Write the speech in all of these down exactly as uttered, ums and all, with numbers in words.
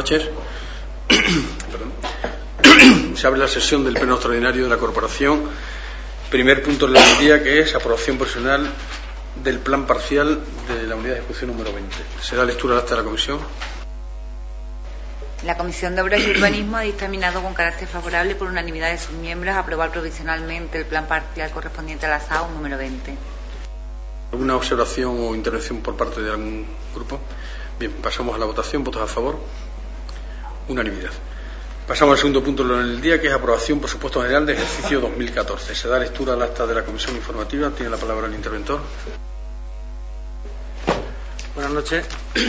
noches. Se abre la sesión del Pleno Extraordinario de la Corporación. Primer punto del día, que es aprobación provisional del plan parcial de la unidad de ejecución número veinte. ¿Se da lectura al acta de la comisión? La Comisión de Obras y Urbanismo ha dictaminado con carácter favorable por unanimidad de sus miembros aprobar provisionalmente el plan parcial correspondiente a la S A U número veinte. ¿Alguna observación o intervención por parte de algún grupo? Bien, pasamos a la votación. ¿Votos a favor? Unanimidad. Pasamos al segundo punto del día, que es aprobación presupuesto general de ejercicio dos mil catorce. Se da lectura al acta de la comisión informativa. Tiene la palabra el interventor. Buenas noches.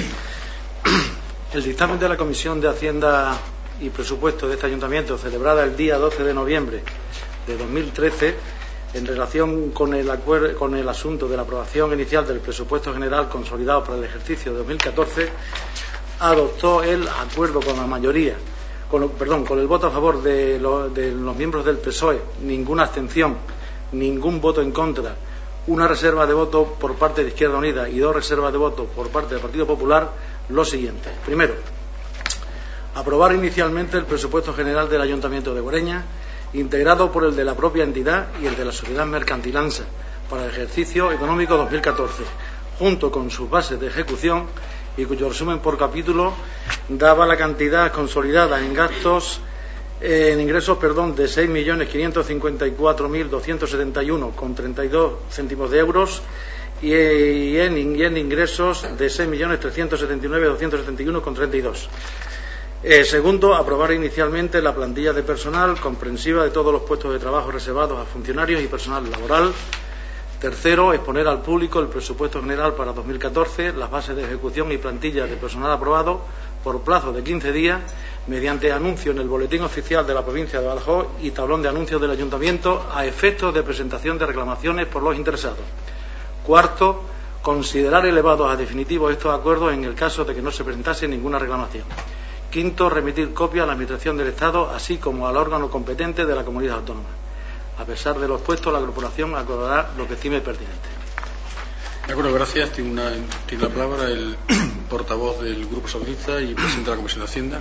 El dictamen de la Comisión de Hacienda y Presupuestos de este Ayuntamiento, celebrada el día doce de noviembre de dos mil trece, en relación con el, acuerdo, con el asunto de la aprobación inicial del presupuesto general consolidado para el ejercicio de dos mil catorce, adoptó el acuerdo con la mayoría, con, perdón, con el voto a favor de, lo, de los miembros del P S O E, ninguna abstención, ningún voto en contra, una reserva de voto por parte de Izquierda Unida y dos reservas de voto por parte del Partido Popular, lo siguiente. Primero, aprobar inicialmente el presupuesto general del Ayuntamiento de Guareña, integrado por el de la propia entidad y el de la Sociedad Mercantil ANSA, para el ejercicio económico dos mil catorce, junto con sus bases de ejecución, y cuyo resumen por capítulo daba la cantidad consolidada en gastos, eh, en ingresos, perdón, de seis millones quinientos cincuenta y cuatro mil doscientos setenta y uno con treinta y dos céntimos de euros, y en, y en ingresos de seis millones trescientos setenta y nueve mil doscientos setenta y uno con treinta y dos. Eh, segundo, aprobar inicialmente la plantilla de personal comprensiva de todos los puestos de trabajo reservados a funcionarios y personal laboral. Tercero, exponer al público el presupuesto general para dos mil catorce, las bases de ejecución y plantilla de personal aprobado por plazo de quince días, mediante anuncio en el Boletín Oficial de la Provincia de Badajoz y tablón de anuncios del Ayuntamiento, a efectos de presentación de reclamaciones por los interesados. Cuarto, considerar elevados a definitivos estos acuerdos en el caso de que no se presentase ninguna reclamación. Quinto, remitir copia a la Administración del Estado, así como al órgano competente de la comunidad autónoma. A pesar de lo expuesto, la Corporación acordará lo que estime pertinente. De acuerdo, gracias. Tiene, una, tiene la palabra el portavoz del Grupo Socialista y presidente de la Comisión de Hacienda.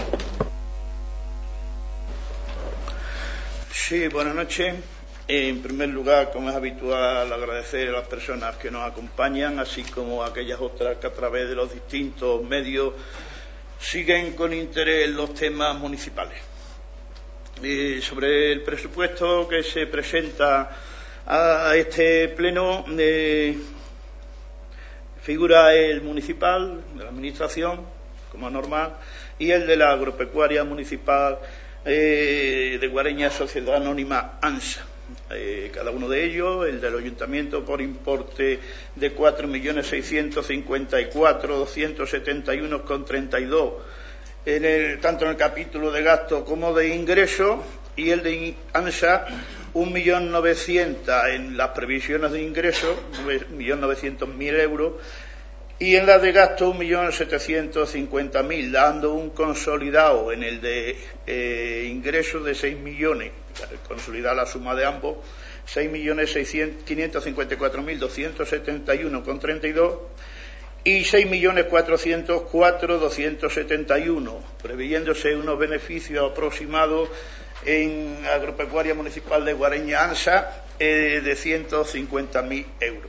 Sí, buenas noches. En primer lugar, como es habitual, agradecer a las personas que nos acompañan, así como a aquellas otras que a través de los distintos medios siguen con interés los temas municipales. Eh, sobre el presupuesto que se presenta a este pleno, eh, figura el municipal, de la Administración, como es normal, y el de la agropecuaria municipal eh, de Guareña, Sociedad Anónima ANSA. Eh, cada uno de ellos, el del Ayuntamiento por importe de cuatro millones seiscientos cincuenta y cuatro mil doscientos setenta y uno con treinta y dos, en el, tanto en el capítulo de gasto como de ingresos, y el de ANSA un millón novecientos en las previsiones de ingresos, un millón novecientos mil euros, y en la de gasto un millón setecientos cincuenta mil, dando un consolidado en el de eh, ingresos de seis millones, consolidar la suma de ambos, seis millones quinientos cincuenta y cuatro mil doscientos setenta y uno con treinta y dos, y seis millones cuatrocientos cuatro mil doscientos setenta y uno, previéndose unos beneficios aproximados en Agropecuaria Municipal de Guareña ANSA eh, de ciento cincuenta mil euros.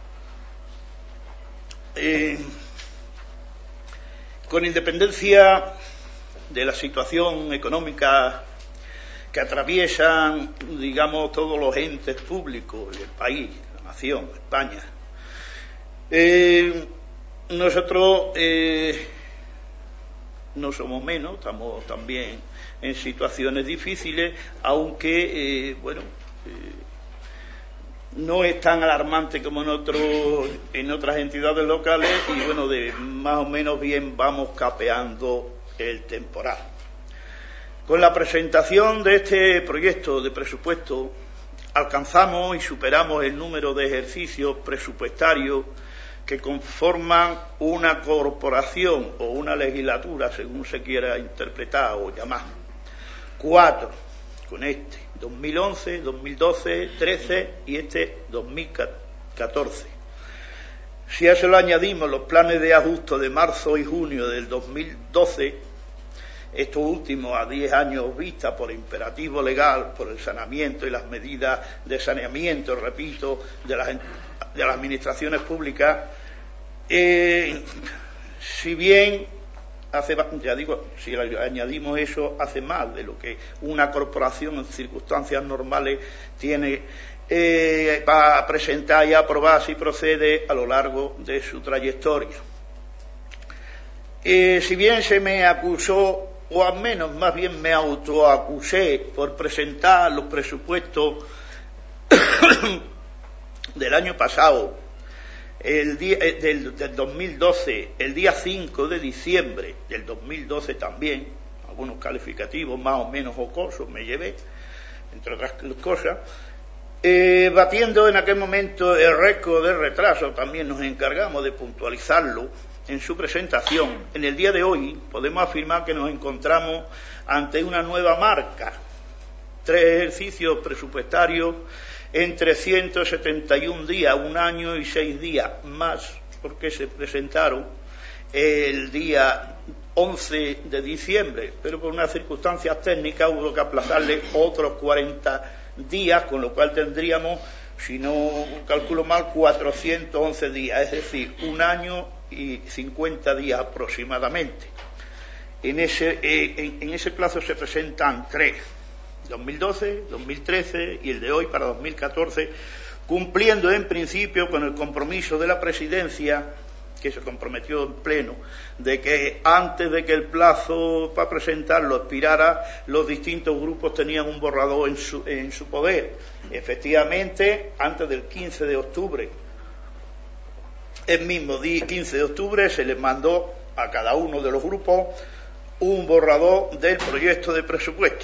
Eh, con independencia de la situación económica que atraviesan, digamos, todos los entes públicos del país, la nación, España, eh, nosotros eh, no somos menos, estamos también en situaciones difíciles, aunque, eh, bueno, eh, no es tan alarmante como en otros, en otras entidades locales, y bueno, de más o menos bien vamos capeando el temporal. Con la presentación de este proyecto de presupuesto alcanzamos y superamos el número de ejercicios presupuestarios que conforman una corporación o una legislatura, según se quiera interpretar o llamar. Cuatro, con este, dos mil once, dos mil doce, trece y este dos mil catorce. Si a eso le añadimos los planes de ajuste de marzo y junio del dos mil doce, esto último a diez años vista por imperativo legal, por el saneamiento y las medidas de saneamiento, repito, de las, de las administraciones públicas, eh, si bien hace, ya digo, si añadimos eso, hace más de lo que una corporación en circunstancias normales tiene eh, para presentar y aprobar si procede a lo largo de su trayectoria. Eh, si bien se me acusó, o al menos más bien me autoacusé por presentar los presupuestos del año pasado, el día, del, del dos mil doce, el día cinco de diciembre del dos mil doce también, algunos calificativos más o menos jocosos me llevé, entre otras cosas, eh, batiendo en aquel momento el récord de retraso, también nos encargamos de puntualizarlo en su presentación. En el día de hoy podemos afirmar que nos encontramos ante una nueva marca, tres ejercicios presupuestarios en trescientos setenta y un días, un año y seis días más, porque se presentaron el día once de diciembre, pero por unas circunstancias técnicas hubo que aplazarle otros cuarenta días, con lo cual tendríamos, si no calculo mal, cuatrocientos once días, es decir, un año y cincuenta días aproximadamente. En ese, eh, en, en ese plazo se presentan tres, dos mil doce, dos mil trece y el de hoy para dos mil catorce, cumpliendo en principio con el compromiso de la Presidencia, que se comprometió en pleno, de que antes de que el plazo para presentarlo expirara, los distintos grupos tenían un borrador en su, en su poder. Efectivamente, antes del quince de octubre, el mismo día quince de octubre, se les mandó a cada uno de los grupos un borrador del proyecto de presupuesto.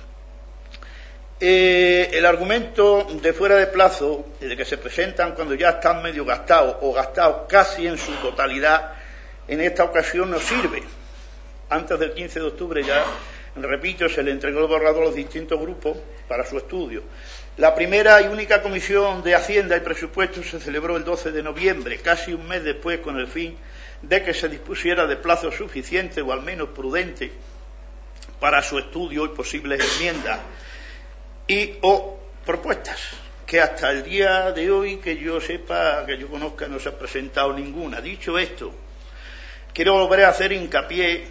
Eh, el argumento de fuera de plazo, de que se presentan cuando ya están medio gastados o gastados casi en su totalidad, en esta ocasión no sirve. Antes del quince de octubre ya, repito, se le entregó el borrador a los distintos grupos para su estudio. La primera y única comisión de Hacienda y Presupuestos se celebró el doce de noviembre, casi un mes después, con el fin de que se dispusiera de plazo suficiente o al menos prudente para su estudio y posibles enmiendas y o propuestas, que hasta el día de hoy, que yo sepa, que yo conozca, no se ha presentado ninguna. Dicho esto, quiero volver a hacer hincapié,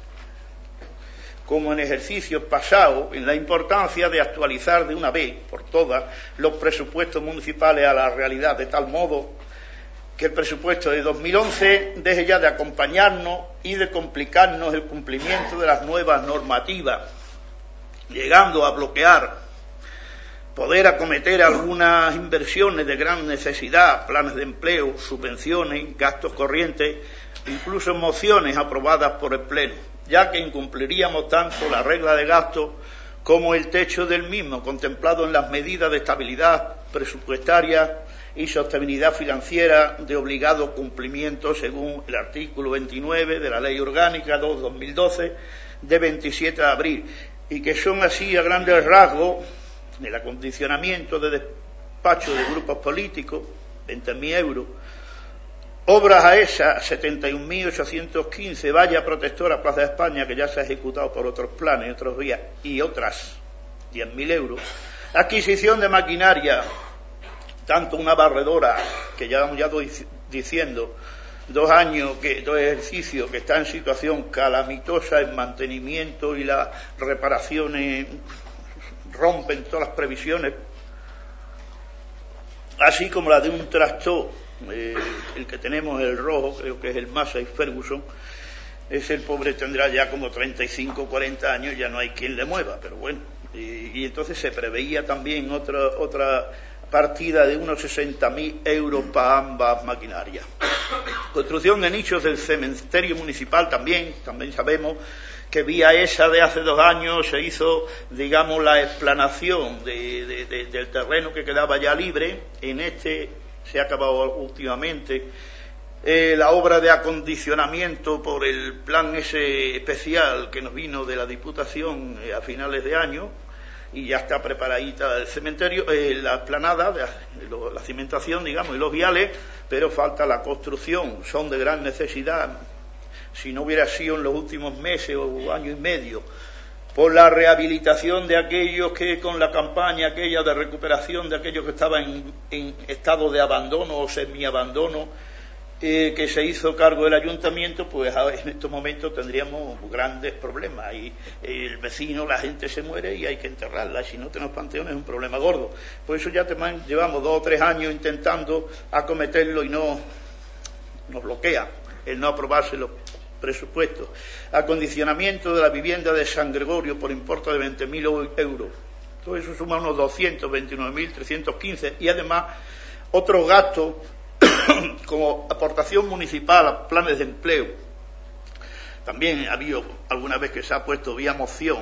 como en ejercicios pasados, en la importancia de actualizar de una vez por todas los presupuestos municipales a la realidad, de tal modo que el presupuesto de dos mil once deje ya de acompañarnos y de complicarnos el cumplimiento de las nuevas normativas, llegando a bloquear poder acometer algunas inversiones de gran necesidad, planes de empleo, subvenciones, gastos corrientes, incluso mociones aprobadas por el Pleno, ya que incumpliríamos tanto la regla de gasto como el techo del mismo, contemplado en las medidas de estabilidad presupuestaria y sostenibilidad financiera de obligado cumplimiento según el artículo veintinueve de la Ley Orgánica dos barra dos mil doce de veintisiete de abril, y que son así a grandes rasgos el acondicionamiento de despacho de grupos políticos, veinte mil euros, obras a esa, setenta y un mil ochocientos quince, valla protectora Plaza de España, que ya se ha ejecutado por otros planes, otros días, y otras, diez mil euros, adquisición de maquinaria, tanto una barredora, que ya vamos ya diciendo, dos años, que dos ejercicios, que está en situación calamitosa en mantenimiento y las reparaciones rompen todas las previsiones, así como la de un tractor, eh, el que tenemos, el rojo, creo que es el Massey Ferguson. Ese el pobre tendrá ya como treinta y cinco, cuarenta años, ya no hay quien le mueva, pero bueno, y, y entonces se preveía también otra otra partida de unos sesenta mil euros para ambas maquinarias. Construcción de nichos del cementerio municipal también, también sabemos que vía esa de hace dos años se hizo, digamos, la explanación de, de, de, del terreno que quedaba ya libre. En este se ha acabado últimamente eh, la obra de acondicionamiento por el plan ese especial que nos vino de la Diputación eh, a finales de año, y ya está preparadita el cementerio, eh, la explanada, de, la cimentación, digamos, y los viales, pero falta la construcción. Son de gran necesidad si no hubiera sido en los últimos meses o año y medio, por la rehabilitación de aquellos que con la campaña aquella de recuperación de aquellos que estaban en, en estado de abandono o semiabandono, eh, que se hizo cargo del ayuntamiento, pues en estos momentos tendríamos grandes problemas. Y eh, el vecino, la gente se muere y hay que enterrarla. Si no tenemos panteones es un problema gordo. Por eso ya te, llevamos dos o tres años intentando acometerlo y no nos bloquea el no aprobarse los presupuestos. Acondicionamiento de la vivienda de San Gregorio por importe de veinte mil euros. Todo eso suma unos doscientos veintinueve mil trescientos quince y además otros gastos como aportación municipal a planes de empleo. También ha habido alguna vez que se ha puesto vía moción.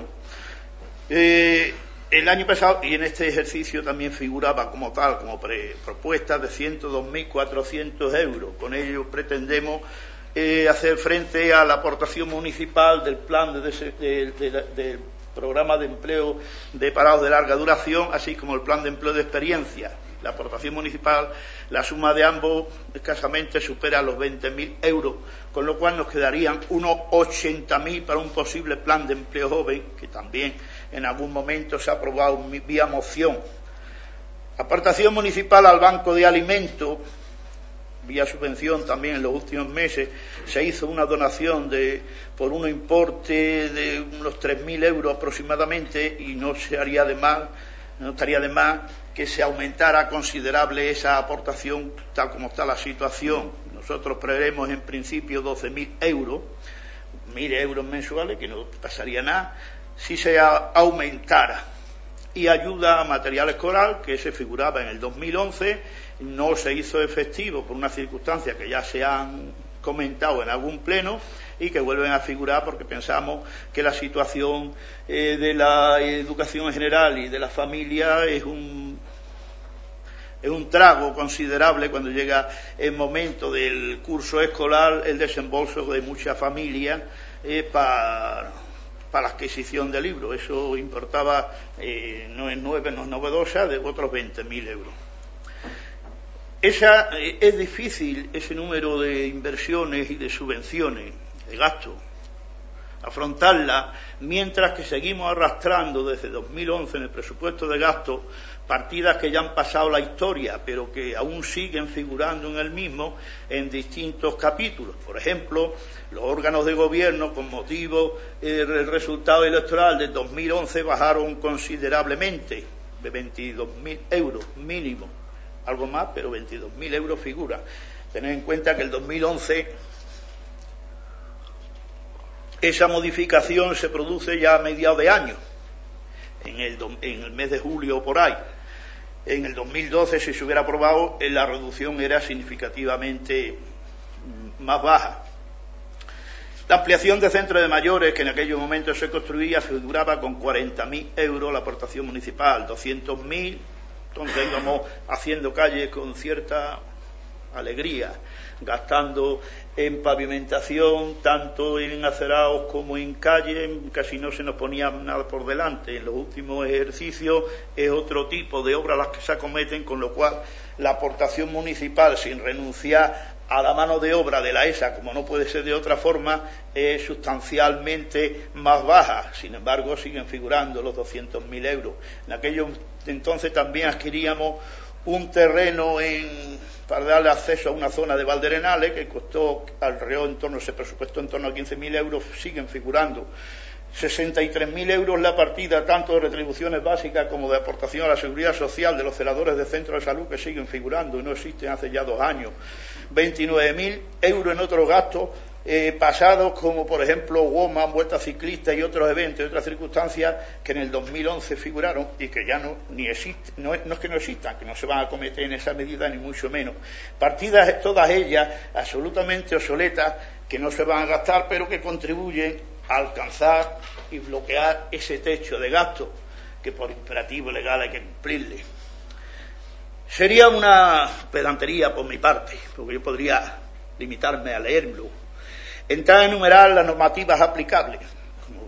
Eh, el año pasado y en este ejercicio también figuraba como tal, como pre propuesta de ciento dos mil cuatrocientos euros. Con ello pretendemos Eh, hacer frente a la aportación municipal del plan de, de, de, de, del programa de empleo de parados de larga duración, así como el plan de empleo de experiencia. La aportación municipal, la suma de ambos escasamente supera los veinte mil euros, con lo cual nos quedarían unos ochenta mil para un posible plan de empleo joven, que también en algún momento se ha aprobado vía moción. Aportación municipal al Banco de Alimentos, vía subvención también en los últimos meses, se hizo una donación de por un importe de unos tres mil euros aproximadamente y no se haría de más, no estaría de más que se aumentara considerable esa aportación tal como está la situación. Nosotros prevemos en principio doce mil euros, mil euros mensuales, que no pasaría nada, si se aumentara. Y ayuda a material escolar, que se figuraba en el dos mil once, no se hizo efectivo por una circunstancia que ya se han comentado en algún pleno y que vuelven a figurar porque pensamos que la situación eh, de la educación en general y de la familia es un, es un trago considerable cuando llega el momento del curso escolar, el desembolso de muchas familias eh, para... para la adquisición de libros. Eso importaba, eh, no es nueve, no es novedosa, de otros veinte mil euros. Esa, eh, es difícil ese número de inversiones y de subvenciones, de gastos, afrontarla, mientras que seguimos arrastrando desde dos mil once en el presupuesto de gastos partidas que ya han pasado la historia, pero que aún siguen figurando en el mismo en distintos capítulos. Por ejemplo, los órganos de gobierno, con motivo del eh, resultado electoral del dos mil once, bajaron considerablemente, de veintidós mil euros mínimo, algo más, pero veintidós mil euros figura. Tened en cuenta que el dos mil once esa modificación se produce ya a mediados de año, en el, en el mes de julio o por ahí. En el dos mil doce, si se hubiera aprobado, la reducción era significativamente más baja. La ampliación de centros de mayores, que en aquellos momentos se construía, figuraba con cuarenta mil euros la aportación municipal, doscientos mil, entonces íbamos haciendo calles con cierta alegría, gastando en pavimentación, tanto en acerados como en calles, casi no se nos ponía nada por delante. En los últimos ejercicios es otro tipo de obras las que se acometen, con lo cual la aportación municipal, sin renunciar a la mano de obra de la E S A, como no puede ser de otra forma, es sustancialmente más baja. Sin embargo, siguen figurando los doscientos mil euros. En aquello entonces también adquiríamos un terreno en, para darle acceso a una zona de Valderenales que costó alrededor en torno, se presupuestó en torno a quince mil euros, siguen figurando. sesenta y tres mil euros la partida tanto de retribuciones básicas como de aportación a la seguridad social de los celadores de centros de salud, que siguen figurando y no existen hace ya dos años. veintinueve mil euros en otros gastos eh, pasados, como por ejemplo Woman, Vuelta Ciclista y otros eventos y otras circunstancias que en el dos mil once figuraron y que ya no ni existen, no es, no es que no existan, que no se van a cometer en esa medida ni mucho menos. Partidas todas ellas absolutamente obsoletas, que no se van a gastar, pero que contribuyen a alcanzar y bloquear ese techo de gasto que por imperativo legal hay que cumplirle. Sería una pedantería por mi parte, porque yo podría limitarme a leerlo, entrar a enumerar las normativas aplicables. Como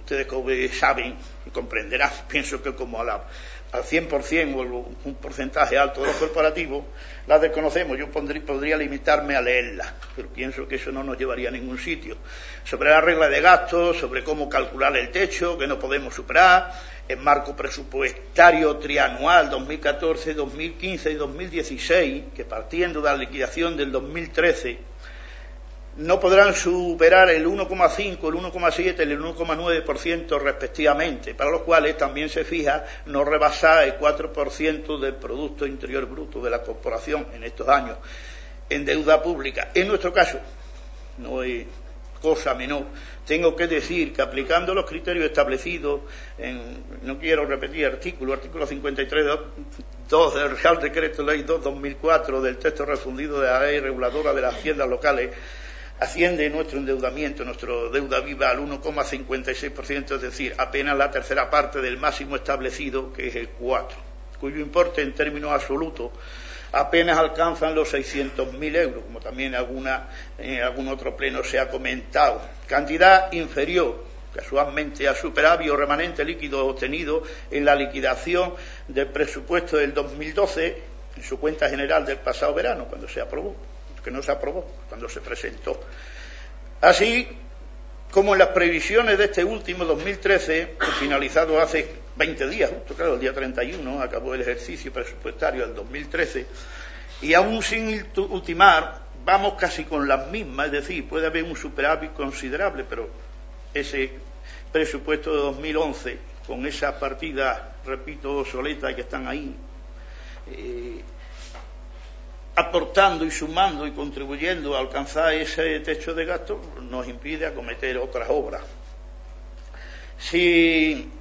ustedes como saben y comprenderán, pienso que como a la, al cien por cien o un porcentaje alto de los corporativos, las desconocemos. Yo pondría, podría limitarme a leerlas, pero pienso que eso no nos llevaría a ningún sitio. Sobre la regla de gastos, sobre cómo calcular el techo, que no podemos superar, el marco presupuestario trianual dos mil catorce, dos mil quince y dos mil dieciséis, que partiendo de la liquidación del dos mil trece, no podrán superar el uno coma cinco, el uno coma siete y el uno coma nueve por ciento respectivamente, para los cuales también se fija no rebasar el cuatro por ciento del Producto Interior Bruto de la corporación en estos años en deuda pública. En nuestro caso, no es cosa menor, tengo que decir que aplicando los criterios establecidos en, no quiero repetir artículo, artículo cincuenta y tres dos del Real Decreto Ley dos barra dos mil cuatro del texto refundido de la Ley Reguladora de las Haciendas Locales, asciende nuestro endeudamiento, nuestra deuda viva al uno coma cincuenta y seis por ciento, es decir, apenas la tercera parte del máximo establecido, que es el cuatro, cuyo importe en términos absolutos apenas alcanzan los seiscientos mil euros, como también alguna, en algún otro pleno se ha comentado. Cantidad inferior, casualmente, al superávit o remanente líquido obtenido en la liquidación del presupuesto del dos mil doce, en su cuenta general del pasado verano, cuando se aprobó, que no se aprobó, cuando se presentó. Así como en las previsiones de este último dos mil trece, finalizado hace veinte días, justo claro, el día treinta y uno acabó el ejercicio presupuestario del dos mil trece, y aún sin ultimar, vamos casi con las mismas, es decir, puede haber un superávit considerable, pero ese presupuesto de dos mil once, con esas partidas, repito, obsoletas que están ahí, eh, aportando y sumando y contribuyendo a alcanzar ese techo de gasto, nos impide acometer otras obras. Si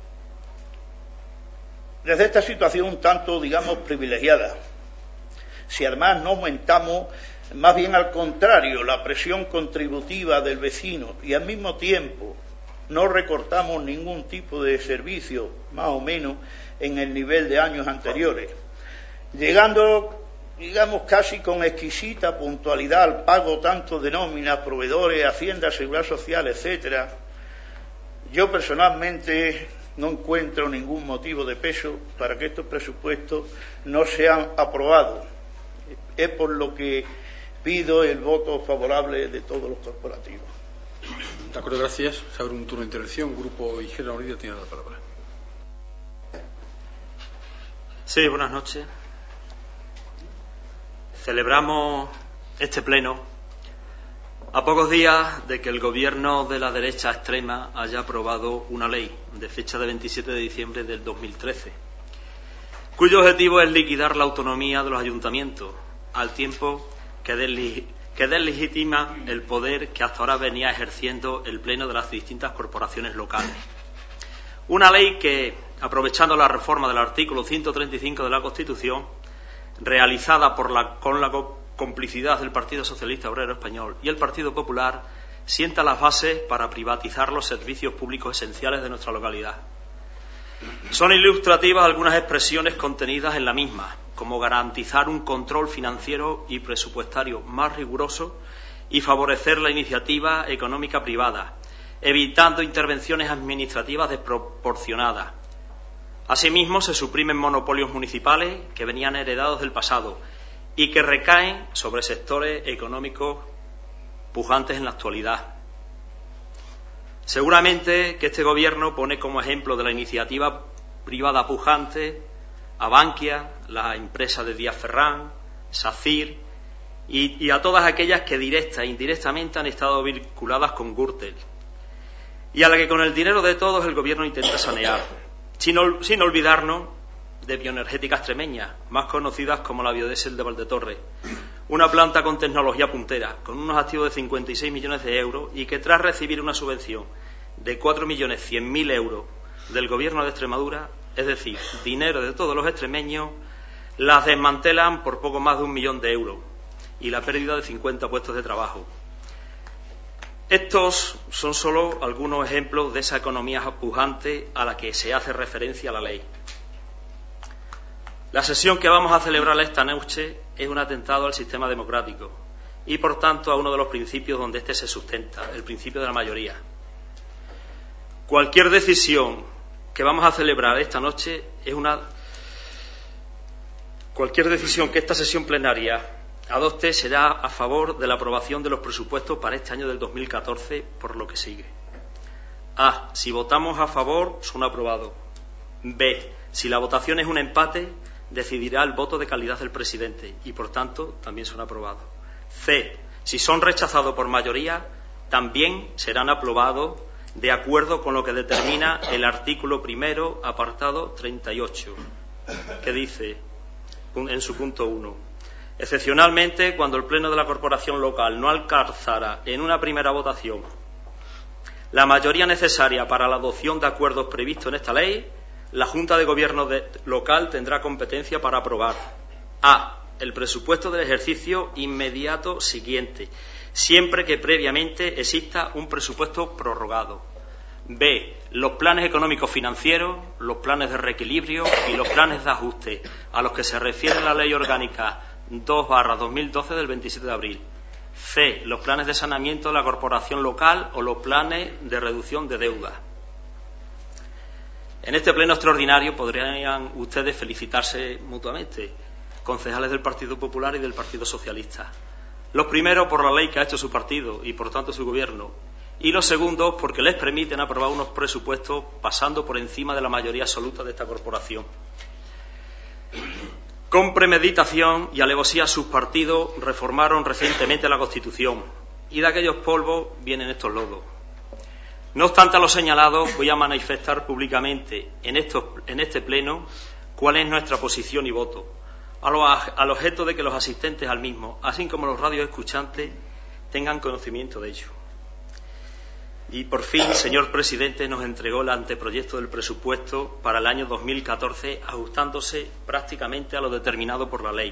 desde esta situación un tanto, digamos, privilegiada, si además no aumentamos, más bien al contrario, la presión contributiva del vecino y al mismo tiempo no recortamos ningún tipo de servicio, más o menos, en el nivel de años anteriores, llegando, digamos, casi con exquisita puntualidad al pago tanto de nóminas, proveedores, Hacienda, Seguridad Social, etcétera, yo personalmente no encuentro ningún motivo de peso para que estos presupuestos no sean aprobados. Es por lo que pido el voto favorable de todos los corporativos. De acuerdo, gracias. Se abre un turno de intervención. Grupo Izquierda Unida tiene la palabra. Sí, buenas noches. Celebramos este pleno a pocos días de que el gobierno de la derecha extrema haya aprobado una ley de fecha de veintisiete de diciembre del dos mil trece, cuyo objetivo es liquidar la autonomía de los ayuntamientos, al tiempo que, desli- que deslegitima el poder que hasta ahora venía ejerciendo el pleno de las distintas corporaciones locales. Una ley que, aprovechando la reforma del artículo ciento treinta y cinco de la Constitución, realizada por la, con la complicidad del Partido Socialista Obrero Español y el Partido Popular, sienta las bases para privatizar los servicios públicos esenciales de nuestra localidad. Son ilustrativas algunas expresiones contenidas en la misma, como garantizar un control financiero y presupuestario más riguroso y favorecer la iniciativa económica privada, evitando intervenciones administrativas desproporcionadas. Asimismo, se suprimen monopolios municipales que venían heredados del pasado y que recaen sobre sectores económicos pujantes en la actualidad. Seguramente que este Gobierno pone como ejemplo de la iniciativa privada pujante a Bankia, la empresa de Díaz Ferrán, SACIR y, y a todas aquellas que directa e indirectamente han estado vinculadas con Gürtel y a la que con el dinero de todos el Gobierno intenta sanear, sin, ol, sin olvidarnos de Bioenergética Extremeña, más conocidas como la Biodiesel de Valdetorres, una planta con tecnología puntera, con unos activos de cincuenta y seis millones de euros y que tras recibir una subvención de cuatro millones cien mil euros del Gobierno de Extremadura, es decir, dinero de todos los extremeños, las desmantelan por poco más de un millón de euros y la pérdida de cincuenta puestos de trabajo. Estos son solo algunos ejemplos de esa economía pujante a la que se hace referencia la ley. La sesión que vamos a celebrar esta noche es un atentado al sistema democrático y, por tanto, a uno de los principios donde éste se sustenta, el principio de la mayoría. Cualquier decisión que vamos a celebrar esta noche es una... Cualquier decisión que esta sesión plenaria adopte será a favor de la aprobación de los presupuestos para este año del dos mil catorce, por lo que sigue. A. Si votamos a favor, son aprobados. B. Si la votación es un empate, decidirá el voto de calidad del presidente y, por tanto, también son aprobados. C. Si son rechazados por mayoría, también serán aprobados de acuerdo con lo que determina el artículo primero, apartado treinta y ocho, que dice, en su punto uno, excepcionalmente, cuando el Pleno de la Corporación Local no alcanzara en una primera votación la mayoría necesaria para la adopción de acuerdos previstos en esta ley, la Junta de Gobierno de, local tendrá competencia para aprobar a. el presupuesto del ejercicio inmediato siguiente, siempre que previamente exista un presupuesto prorrogado. B. Los planes económicos financieros, los planes de reequilibrio y los planes de ajuste, a los que se refiere la Ley Orgánica dos barra dos mil doce del veintisiete de abril. C. Los planes de saneamiento de la corporación local o los planes de reducción de deuda. En este pleno extraordinario podrían ustedes felicitarse mutuamente, concejales del Partido Popular y del Partido Socialista. Los primeros por la ley que ha hecho su partido y, por tanto, su gobierno. Y los segundos porque les permiten aprobar unos presupuestos pasando por encima de la mayoría absoluta de esta corporación. Con premeditación y alevosía sus partidos reformaron recientemente la Constitución y de aquellos polvos vienen estos lodos. No obstante a lo señalado, voy a manifestar públicamente en, estos, en este pleno cuál es nuestra posición y voto, a lo, al objeto de que los asistentes al mismo, así como los radioescuchantes, tengan conocimiento de ello. Y por fin, señor presidente, nos entregó el anteproyecto del presupuesto para el año dos mil catorce, ajustándose prácticamente a lo determinado por la ley.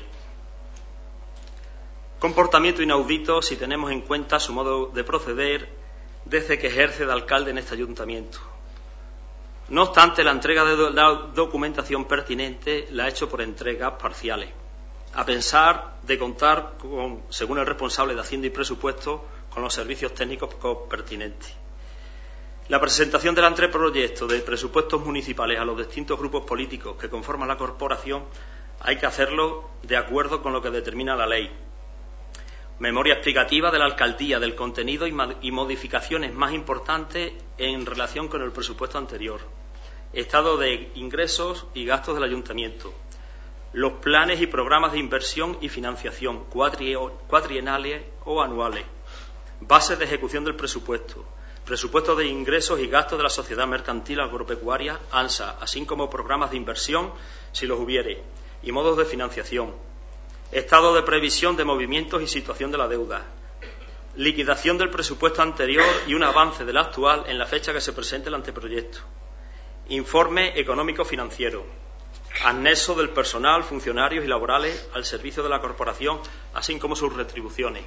Comportamiento inaudito si tenemos en cuenta su modo de proceder desde que ejerce de alcalde en este ayuntamiento. No obstante, la entrega de la documentación pertinente la ha hecho por entregas parciales, a pesar de contar, con, según el responsable de Hacienda y Presupuesto, con los servicios técnicos pertinentes. La presentación del anteproyecto de presupuestos municipales a los distintos grupos políticos que conforman la corporación hay que hacerlo de acuerdo con lo que determina la ley. Memoria explicativa de la alcaldía del contenido y modificaciones más importantes en relación con el presupuesto anterior. Estado de ingresos y gastos del ayuntamiento. Los planes y programas de inversión y financiación cuatrienales o anuales. Bases de ejecución del presupuesto. Presupuestos de ingresos y gastos de la Sociedad Mercantil Agropecuaria, ANSA, así como programas de inversión, si los hubiere, y modos de financiación. Estado de previsión de movimientos y situación de la deuda. Liquidación del presupuesto anterior y un avance del actual en la fecha que se presente el anteproyecto. Informe económico financiero. Anexo del personal, funcionarios y laborales al servicio de la corporación, así como sus retribuciones.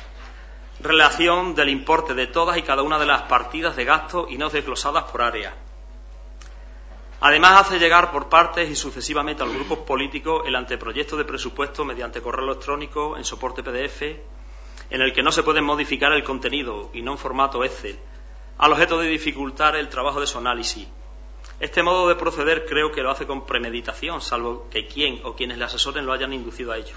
Relación del importe de todas y cada una de las partidas de gasto y no desglosadas por área. Además, hace llegar por partes y sucesivamente a los grupos políticos el anteproyecto de presupuesto mediante correo electrónico en soporte P D F, en el que no se puede modificar el contenido y no en formato Excel, al objeto de dificultar el trabajo de su análisis. Este modo de proceder creo que lo hace con premeditación, salvo que quien o quienes le asesoren lo hayan inducido a ello.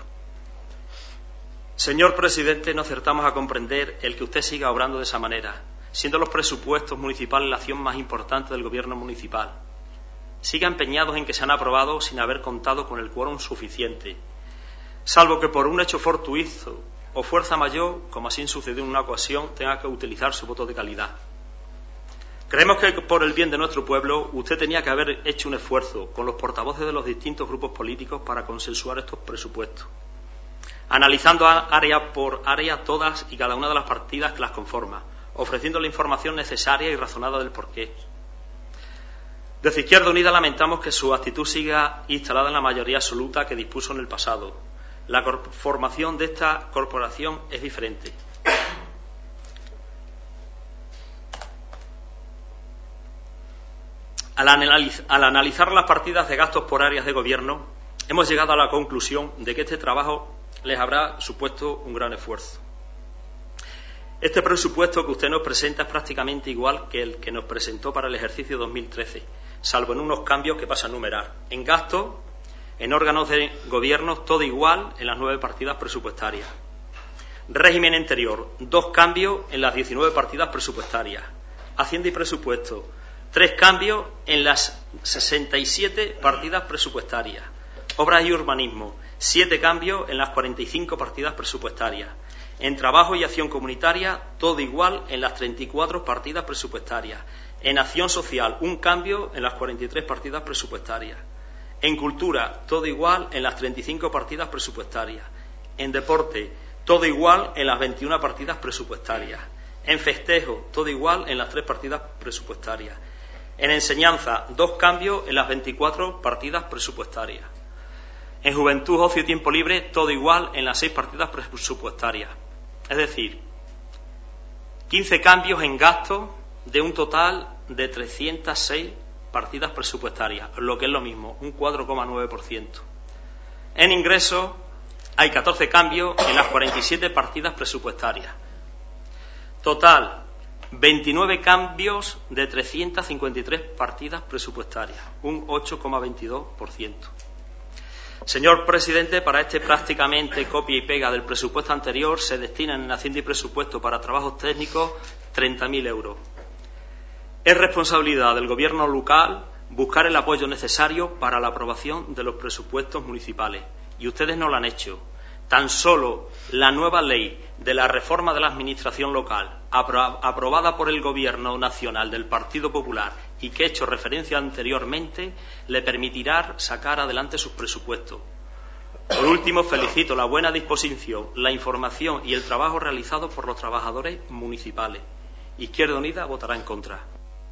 Señor presidente, no acertamos a comprender el que usted siga obrando de esa manera, siendo los presupuestos municipales la acción más importante del gobierno municipal. Siga empeñados en que se han aprobado sin haber contado con el quórum suficiente, salvo que por un hecho fortuito o fuerza mayor, como así sucedió en una ocasión, tenga que utilizar su voto de calidad. Creemos que por el bien de nuestro pueblo usted tenía que haber hecho un esfuerzo con los portavoces de los distintos grupos políticos para consensuar estos presupuestos, analizando área por área todas y cada una de las partidas que las conforman, ofreciendo la información necesaria y razonada del porqué. Desde Izquierda Unida lamentamos que su actitud siga instalada en la mayoría absoluta que dispuso en el pasado. La formación de esta corporación es diferente. Al, analiz al analizar las partidas de gastos por áreas de gobierno, hemos llegado a la conclusión de que este trabajo les habrá supuesto un gran esfuerzo. Este presupuesto que usted nos presenta es prácticamente igual que el que nos presentó para el ejercicio dos mil trece, salvo en unos cambios que pasa a enumerar. En gasto, en órganos de gobierno, todo igual en las nueve partidas presupuestarias. Régimen interior, dos cambios en las diecinueve partidas presupuestarias. Hacienda y presupuesto, tres cambios en las sesenta y siete partidas presupuestarias. Obras y urbanismo, siete cambios en las cuarenta y cinco partidas presupuestarias. En trabajo y acción comunitaria, todo igual en las treinta y cuatro partidas presupuestarias. En acción social, un cambio en las cuarenta y tres partidas presupuestarias. En cultura, todo igual en las treinta y cinco partidas presupuestarias. En deporte, todo igual en las veintiuna partidas presupuestarias. En festejo, todo igual en las tres partidas presupuestarias. En enseñanza, dos cambios en las veinticuatro partidas presupuestarias. En juventud, ocio y tiempo libre, todo igual en las seis partidas presupuestarias. Es decir, quince cambios en gastos de un total de trescientas seis partidas presupuestarias, lo que es lo mismo, un cuatro coma nueve por ciento. En ingresos hay catorce cambios en las cuarenta y siete partidas presupuestarias. Total, veintinueve cambios de trescientas cincuenta y tres partidas presupuestarias, un ocho coma veintidós por ciento. Señor presidente, para este prácticamente copia y pega del presupuesto anterior se destinan en Hacienda y presupuesto para trabajos técnicos treinta mil euros. Es responsabilidad del Gobierno local buscar el apoyo necesario para la aprobación de los presupuestos municipales y ustedes no lo han hecho. Tan solo la nueva ley de la reforma de la Administración local, apro- aprobada por el Gobierno nacional del Partido Popular y que he hecho referencia anteriormente, le permitirá sacar adelante sus presupuestos. Por último, felicito la buena disposición, la información y el trabajo realizado por los trabajadores municipales. Izquierda Unida votará en contra.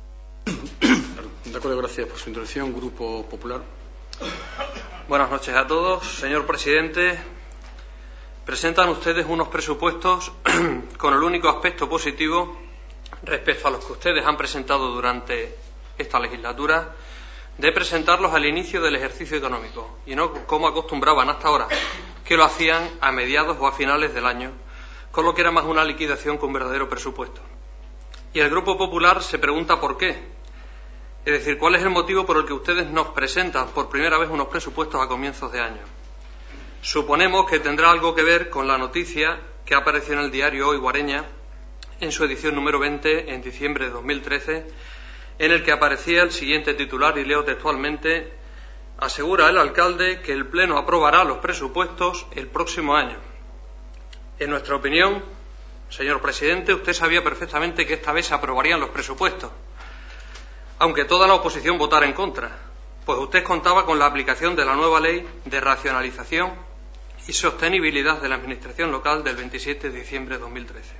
De acuerdo, gracias por su intervención. Grupo Popular. Buenas noches a todos. Señor presidente, presentan ustedes unos presupuestos con el único aspecto positivo respecto a los que ustedes han presentado durante esta legislatura, de presentarlos al inicio del ejercicio económico y no como acostumbraban hasta ahora, que lo hacían a mediados o a finales del año, con lo que era más una liquidación que un verdadero presupuesto. Y el Grupo Popular se pregunta por qué. Es decir, ¿cuál es el motivo por el que ustedes nos presentan por primera vez unos presupuestos a comienzos de año? Suponemos que tendrá algo que ver con la noticia que apareció en el diario Hoy Guareña, en su edición número veinte, en diciembre de dos mil trece, en el que aparecía el siguiente titular, y leo textualmente: asegura el alcalde que el Pleno aprobará los presupuestos el próximo año. En nuestra opinión, señor presidente, usted sabía perfectamente que esta vez se aprobarían los presupuestos, aunque toda la oposición votara en contra, pues usted contaba con la aplicación de la nueva ley de racionalización y sostenibilidad de la Administración local del veintisiete de diciembre de dos mil trece.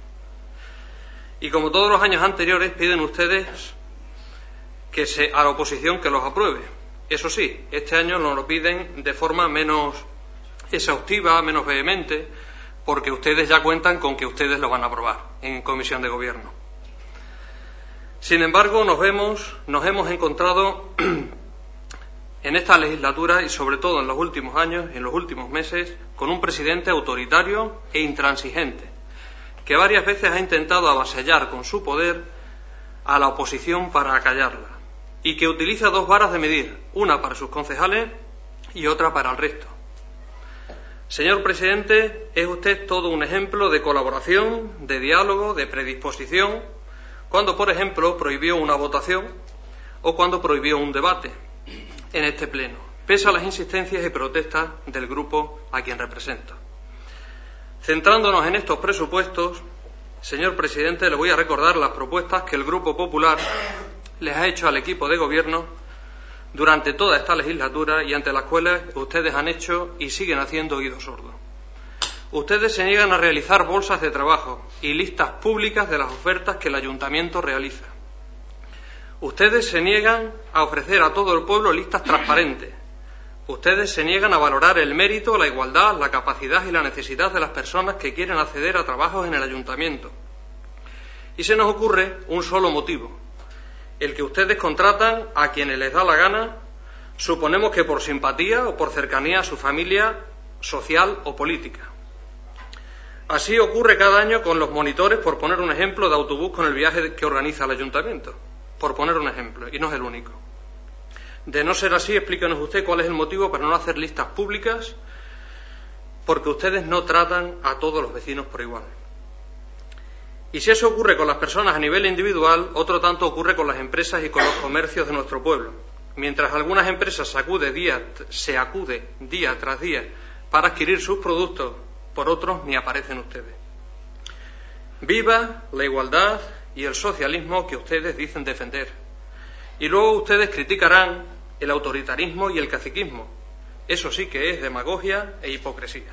Y como todos los años anteriores, piden ustedes que se, a la oposición que los apruebe. Eso sí, este año nos lo piden de forma menos exhaustiva, menos vehemente, porque ustedes ya cuentan con que ustedes lo van a aprobar en Comisión de Gobierno. Sin embargo, nos vemos, nos hemos encontrado en esta legislatura y sobre todo en los últimos años, en los últimos meses, con un presidente autoritario e intransigente, que varias veces ha intentado avasallar con su poder a la oposición para acallarla, y que utiliza dos varas de medir, una para sus concejales y otra para el resto. Señor presidente, es usted todo un ejemplo de colaboración, de diálogo, de predisposición, cuando, por ejemplo, prohibió una votación o cuando prohibió un debate en este pleno, pese a las insistencias y protestas del grupo a quien represento. Centrándonos en estos presupuestos, señor presidente, le voy a recordar las propuestas que el Grupo Popular les ha hecho al equipo de gobierno durante toda esta legislatura y ante las cuales ustedes han hecho y siguen haciendo oídos sordos. Ustedes se niegan a realizar bolsas de trabajo y listas públicas de las ofertas que el ayuntamiento realiza. Ustedes se niegan a ofrecer a todo el pueblo listas transparentes. Ustedes se niegan a valorar el mérito, la igualdad, la capacidad y la necesidad de las personas que quieren acceder a trabajos en el ayuntamiento. Y se nos ocurre un solo motivo: el que ustedes contratan a quienes les da la gana, suponemos que por simpatía o por cercanía a su familia social o política. Así ocurre cada año con los monitores, por poner un ejemplo, de autobús con el viaje que organiza el ayuntamiento. Por poner un ejemplo, y no es el único. De no ser así, explíquenos usted cuál es el motivo para no hacer listas públicas, porque ustedes no tratan a todos los vecinos por igual. Y si eso ocurre con las personas a nivel individual, otro tanto ocurre con las empresas y con los comercios de nuestro pueblo. Mientras algunas empresas se acude día, se acude día tras día para adquirir sus productos, por otros ni aparecen ustedes. Viva la igualdad y el socialismo que ustedes dicen defender. Y luego ustedes criticarán el autoritarismo y el caciquismo. Eso sí que es demagogia e hipocresía.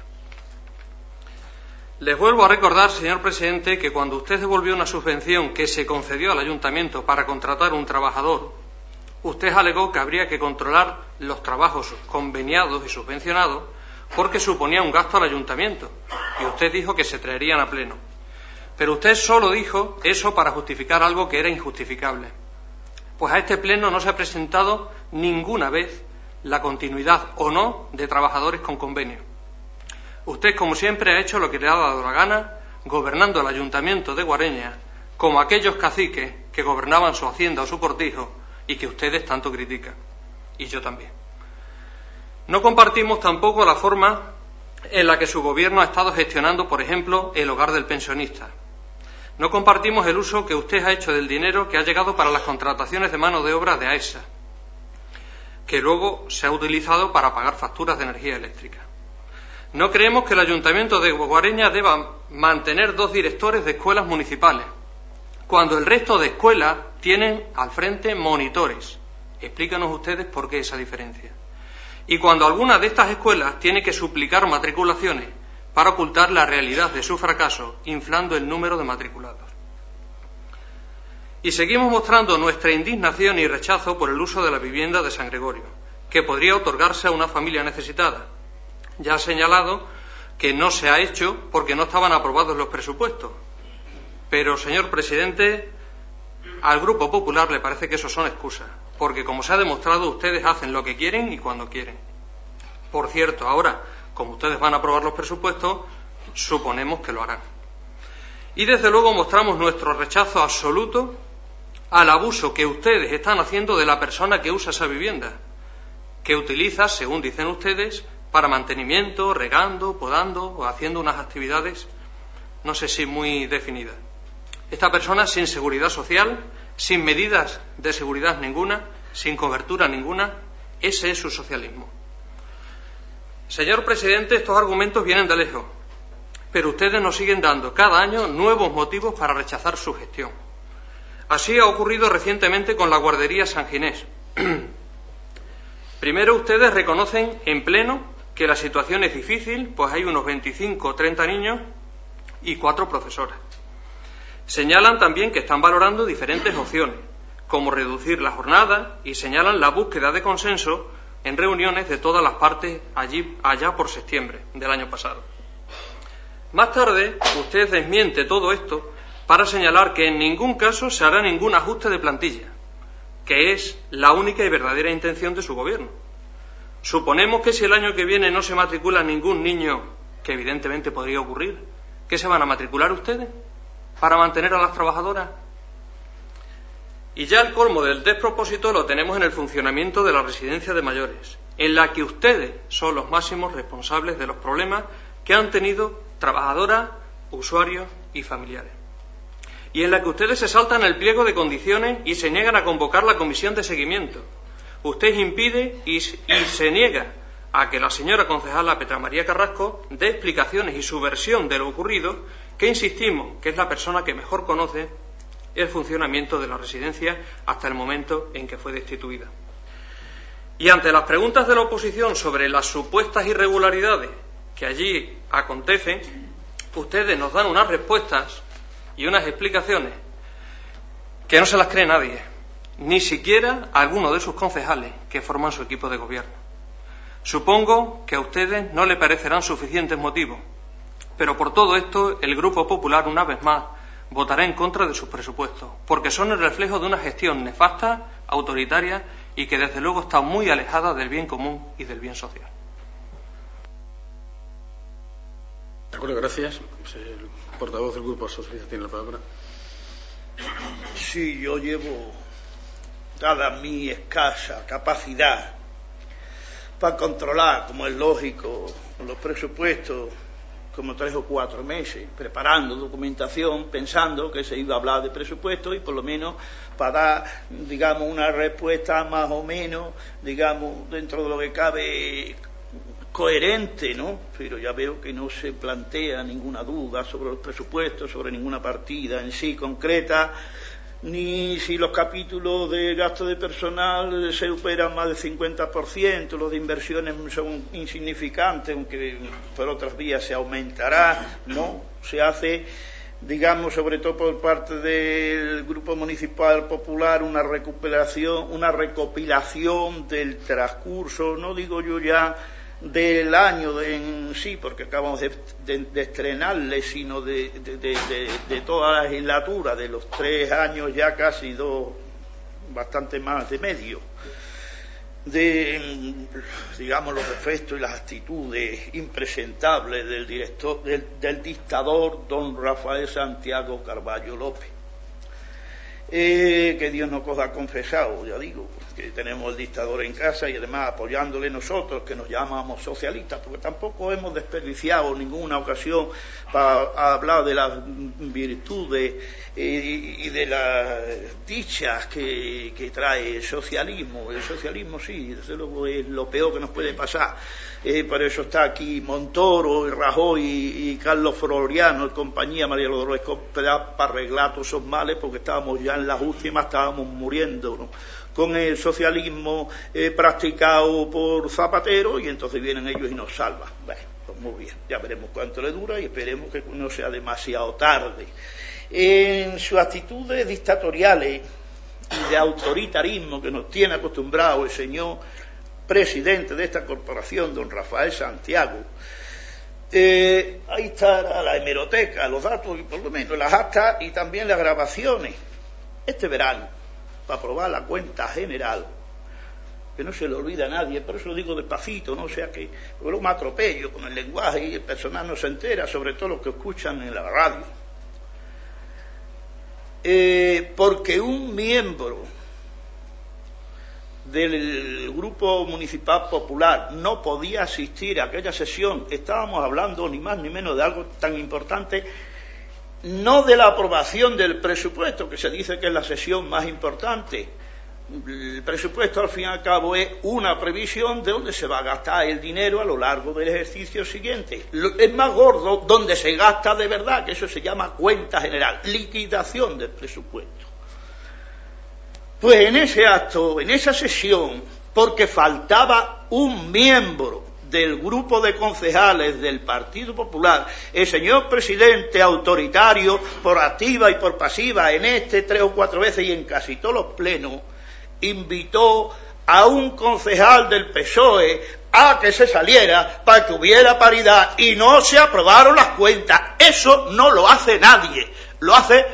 Les vuelvo a recordar, señor presidente, que cuando usted devolvió una subvención que se concedió al ayuntamiento para contratar un trabajador, usted alegó que habría que controlar los trabajos conveniados y subvencionados porque suponía un gasto al ayuntamiento, y usted dijo que se traerían a pleno. Pero usted solo dijo eso para justificar algo que era injustificable. Pues a este pleno no se ha presentado ninguna vez la continuidad o no de trabajadores con convenio. Usted, como siempre, ha hecho lo que le ha dado la gana, gobernando el ayuntamiento de Guareña, como aquellos caciques que gobernaban su hacienda o su cortijo y que ustedes tanto critican. Y yo también. No compartimos tampoco la forma en la que su gobierno ha estado gestionando, por ejemplo, el hogar del pensionista. No compartimos el uso que usted ha hecho del dinero que ha llegado para las contrataciones de mano de obra de AESA, que luego se ha utilizado para pagar facturas de energía eléctrica. No creemos que el Ayuntamiento de Guareña deba mantener dos directores de escuelas municipales, cuando el resto de escuelas tienen al frente monitores. Explícanos ustedes por qué esa diferencia. Y cuando alguna de estas escuelas tiene que suplicar matriculaciones para ocultar la realidad de su fracaso, inflando el número de matriculados. Y seguimos mostrando nuestra indignación y rechazo por el uso de la vivienda de San Gregorio, que podría otorgarse a una familia necesitada. Ya ha señalado que no se ha hecho porque no estaban aprobados los presupuestos. Pero, señor presidente, al Grupo Popular le parece que eso son excusas, porque, como se ha demostrado, ustedes hacen lo que quieren y cuando quieren. Por cierto, ahora, como ustedes van a aprobar los presupuestos, suponemos que lo harán. Y, desde luego, mostramos nuestro rechazo absoluto al abuso que ustedes están haciendo de la persona que usa esa vivienda, que utiliza, según dicen ustedes, para mantenimiento, regando, podando o haciendo unas actividades, no sé si muy definidas. Esta persona sin seguridad social, sin medidas de seguridad ninguna, sin cobertura ninguna, ese es su socialismo. Señor presidente, estos argumentos vienen de lejos, pero ustedes nos siguen dando cada año nuevos motivos para rechazar su gestión. Así ha ocurrido recientemente con la guardería San Ginés. Primero, ustedes reconocen en pleno que la situación es difícil, pues hay unos veinticinco o treinta niños y cuatro profesoras. Señalan también que están valorando diferentes opciones, como reducir la jornada, y señalan la búsqueda de consenso en reuniones de todas las partes allí, allá por septiembre del año pasado. Más tarde, usted desmiente todo esto para señalar que en ningún caso se hará ningún ajuste de plantilla, que es la única y verdadera intención de su gobierno. Suponemos que si el año que viene no se matricula ningún niño, que evidentemente podría ocurrir, ¿qué se van a matricular ustedes para mantener a las trabajadoras? Y ya el colmo del despropósito lo tenemos en el funcionamiento de la residencia de mayores, en la que ustedes son los máximos responsables de los problemas que han tenido trabajadoras, usuarios y familiares. Y en la que ustedes se saltan el pliego de condiciones y se niegan a convocar la comisión de seguimiento. Usted impide y, y se niega a que la señora concejala Petra María Carrasco dé explicaciones y su versión de lo ocurrido, que insistimos que es la persona que mejor conoce el funcionamiento de la residencia hasta el momento en que fue destituida. Y ante las preguntas de la oposición sobre las supuestas irregularidades que allí acontecen, ustedes nos dan unas respuestas y unas explicaciones que no se las cree nadie, ni siquiera alguno de sus concejales que forman su equipo de gobierno. Supongo que a ustedes no les parecerán suficientes motivos, pero por todo esto el Grupo Popular, una vez más, votará en contra de sus presupuestos, porque son el reflejo de una gestión nefasta, autoritaria y que desde luego está muy alejada del bien común y del bien social. De acuerdo, gracias. El portavoz del Grupo Socialista tiene la palabra. Sí, yo llevo, dada mi escasa capacidad para controlar, como es lógico, los presupuestos, como tres o cuatro meses, preparando documentación, pensando que se iba a hablar de presupuestos y por lo menos para dar, digamos, una respuesta más o menos, digamos, dentro de lo que cabe, coherente, ¿no? Pero ya veo que no se plantea ninguna duda sobre los presupuestos, sobre ninguna partida en sí concreta, ni si los capítulos de gasto de personal se superan más del cincuenta por ciento, los de inversiones son insignificantes, aunque por otras vías se aumentará, ¿no? Se hace, digamos, sobre todo por parte del Grupo Municipal Popular, una recuperación, una recopilación del transcurso, no digo yo ya del año de en sí, porque acabamos de, de, de estrenarle, sino de, de, de, de, de toda la legislatura, de los tres años ya casi dos, bastante más de medio, de, digamos, los defectos y las actitudes impresentables del director, del, del dictador don Rafael Santiago Carballo López. Eh, que Dios nos coja confesado, ya digo, que tenemos el dictador en casa y además apoyándole nosotros, que nos llamamos socialistas, porque tampoco hemos desperdiciado ninguna ocasión para hablar de las virtudes eh, y de las dichas que, que trae el socialismo. El socialismo sí, desde luego es lo peor que nos puede pasar. Eh, por eso está aquí Montoro, y Rajoy y, y Carlos Floriano y compañía, María Dolores Cospedal, para arreglar todos esos males, porque estábamos ya en las últimas, estábamos muriendo, ¿no?, con el socialismo eh, practicado por Zapatero, y entonces vienen ellos y nos salvan. Bueno, pues muy bien, ya veremos cuánto le dura y esperemos que no sea demasiado tarde. En sus actitudes dictatoriales y de autoritarismo que nos tiene acostumbrado el señor presidente de esta corporación, don Rafael Santiago, eh, ahí está la hemeroteca, los datos, y por lo menos las actas y también las grabaciones. Este verano, para aprobar la cuenta general, que no se le olvida a nadie, por eso lo digo despacito, no o sea que luego me atropello con el lenguaje y el personal no se entera, sobre todo los que escuchan en la radio. Eh, porque un miembro del Grupo Municipal Popular no podía asistir a aquella sesión, estábamos hablando ni más ni menos de algo tan importante, no de la aprobación del presupuesto, que se dice que es la sesión más importante. El presupuesto, al fin y al cabo, es una previsión de dónde se va a gastar el dinero a lo largo del ejercicio siguiente. Es más gordo donde se gasta de verdad, que eso se llama cuenta general, liquidación del presupuesto. Pues en ese acto, en esa sesión, porque faltaba un miembro del grupo de concejales del Partido Popular, el señor presidente autoritario, por activa y por pasiva, en este tres o cuatro veces y en casi todos los plenos, invitó a un concejal del P S O E a que se saliera para que hubiera paridad y no se aprobaron las cuentas. Eso no lo hace nadie, lo hace,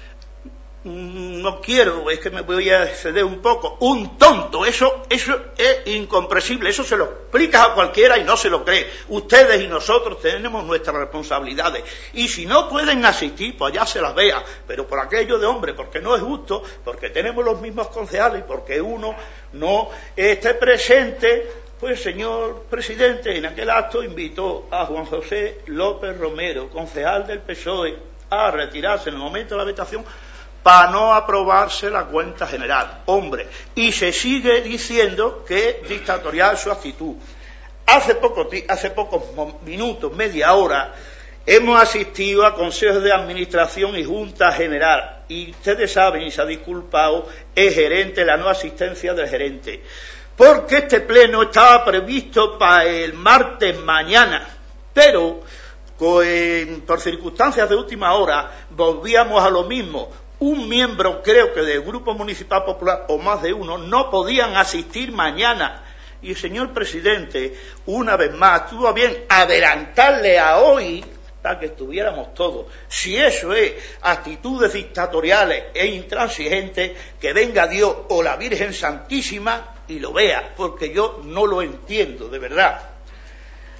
no quiero, es que me voy a exceder un poco, un tonto. Eso, eso es incomprensible, eso se lo explicas a cualquiera y no se lo cree. Ustedes y nosotros tenemos nuestras responsabilidades, y si no pueden asistir, pues ya se las vea, pero por aquello de hombre, porque no es justo, porque tenemos los mismos concejales, porque uno no esté presente, pues señor presidente, en aquel acto invitó a Juan José López Romero, concejal del P S O E, a retirarse en el momento de la votación para no aprobarse la cuenta general. Hombre, y se sigue diciendo que es dictatorial su actitud. Hace, poco, hace pocos minutos, media hora, hemos asistido a consejos de administración y junta general, y ustedes saben, y se ha disculpado el gerente, la no asistencia del gerente, porque este pleno estaba previsto para el martes mañana, pero con, por circunstancias de última hora volvíamos a lo mismo. Un miembro, creo que del Grupo Municipal Popular, o más de uno, no podían asistir mañana. Y el señor presidente, una vez más, tuvo bien adelantarle a hoy para que estuviéramos todos. Si eso es actitudes dictatoriales e intransigentes, que venga Dios o la Virgen Santísima y lo vea, porque yo no lo entiendo, de verdad.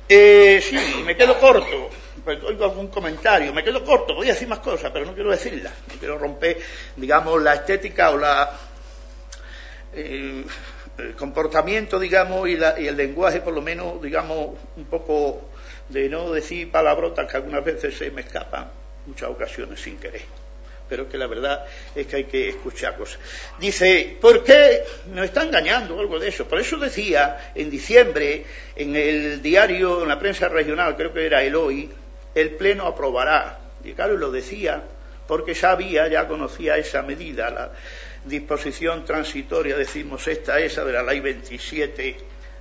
Eh, sí, me quedo corto. Pues oigo algún comentario, me quedo corto, voy a decir más cosas, pero no quiero decirlas. No quiero romper, digamos, la estética o la... Eh, el comportamiento, digamos, y, la, y el lenguaje, por lo menos, digamos, un poco de no decir palabrotas que algunas veces se me escapan, muchas ocasiones sin querer. Pero que la verdad es que hay que escuchar cosas. Dice, ¿por qué nos está engañando algo de eso? Por eso decía, en diciembre, en el diario, en la prensa regional, creo que era el Hoy, el Pleno aprobará. Y claro, lo decía porque sabía, ya conocía esa medida, la disposición transitoria, decimos esta, esa de la ley veintisiete,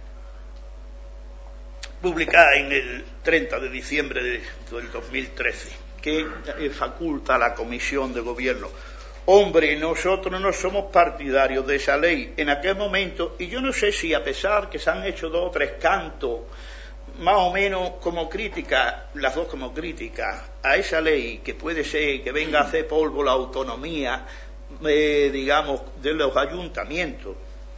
publicada en el treinta de diciembre de, del dos mil trece, que faculta a la Comisión de Gobierno. Hombre, nosotros no somos partidarios de esa ley en aquel momento, y yo no sé si a pesar que se han hecho dos o tres cantos, más o menos como crítica, las dos como crítica a esa ley, que puede ser que venga a hacer polvo la autonomía, eh, digamos, de los ayuntamientos.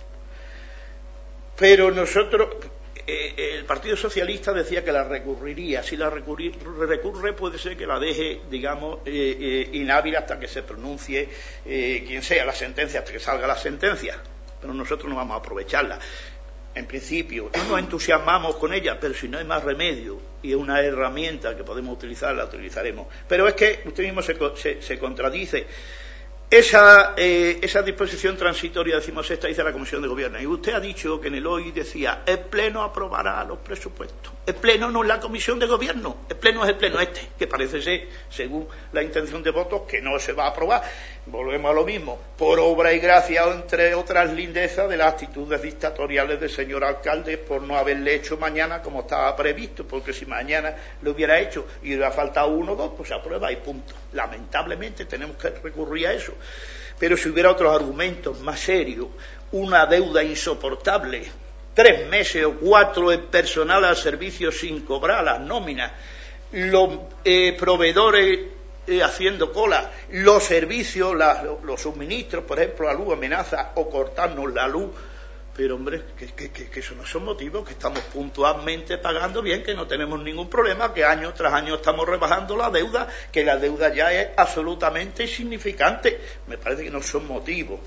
Pero nosotros, eh, el Partido Socialista decía que la recurriría. Si la recurri, recurre, puede ser que la deje, digamos, eh, eh, inhábil hasta que se pronuncie eh, quien sea la sentencia, hasta que salga la sentencia. Pero nosotros no vamos a aprovecharla. En principio, no nos entusiasmamos con ella, pero si no hay más remedio y es una herramienta que podemos utilizar, la utilizaremos. Pero es que usted mismo se, se, se contradice. Esa, eh, esa disposición transitoria, decimos esta, dice la Comisión de Gobierno. Y usted ha dicho que en el hoy decía, el Pleno aprobará los presupuestos. El Pleno no es la Comisión de Gobierno, el Pleno es el Pleno este, que parece ser, según la intención de votos, que no se va a aprobar. Volvemos a lo mismo, por obra y gracia, entre otras lindezas, de las actitudes dictatoriales del señor alcalde, por no haberle hecho mañana como estaba previsto, porque si mañana lo hubiera hecho y le hubiera faltado uno o dos, pues se aprueba y punto. Lamentablemente tenemos que recurrir a eso. Pero si hubiera otros argumentos más serios, una deuda insoportable, tres meses o cuatro el personal al servicio sin cobrar las nóminas, los eh, proveedores eh, haciendo cola, los servicios, la, los suministros, por ejemplo, la luz amenaza o cortarnos la luz. Pero hombre, que, que, que, que eso no son motivos, que estamos puntualmente pagando bien, que no tenemos ningún problema, que año tras año estamos rebajando la deuda, que la deuda ya es absolutamente insignificante. Me parece que no son motivos.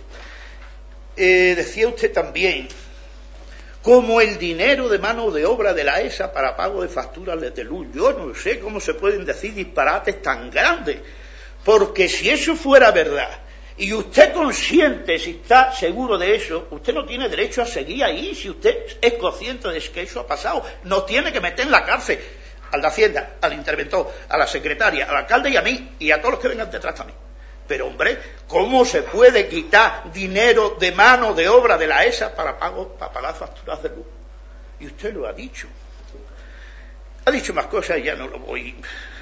Eh, decía usted también, como el dinero de mano de obra de la E S A para pago de facturas de luz. Yo no sé cómo se pueden decir disparates tan grandes, porque si eso fuera verdad, y usted consciente, si está seguro de eso, usted no tiene derecho a seguir ahí. Si usted es consciente de que eso ha pasado, nos tiene que meter en la cárcel, al de Hacienda, al interventor, a la secretaria, al alcalde y a mí, y a todos los que vengan detrás también. Pero hombre, ¿cómo se puede quitar dinero de mano de obra de la E S A para pago, para pagar facturas de luz? Y usted lo ha dicho. Ha dicho más cosas y ya no lo voy...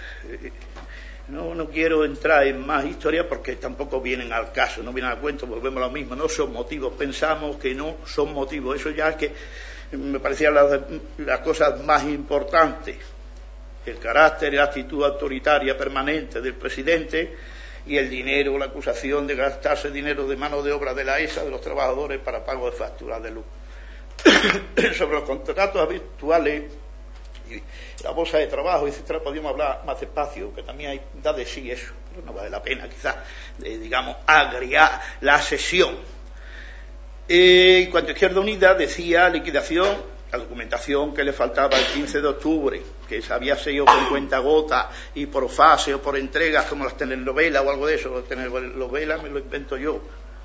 No, no quiero entrar en más historias porque tampoco vienen al caso, no vienen al cuento, volvemos a lo mismo, no son motivos, pensamos que no son motivos, eso ya es que me parecían las, las cosas más importantes, el carácter y la actitud autoritaria permanente del presidente y el dinero, la acusación de gastarse dinero de mano de obra de la E S A, de los trabajadores para pago de facturas de luz. Sobre los contratos habituales, la bolsa de trabajo, etcétera, podríamos hablar más despacio, que también hay, da de sí eso, pero no vale la pena quizás, eh, digamos, agriar la sesión. Eh, en cuanto a Izquierda Unida, decía liquidación, la documentación que le faltaba el quince de octubre, que se había seguido con cuentagotas y por fase o por entregas, como las telenovelas o algo de eso, las telenovelas me lo invento yo.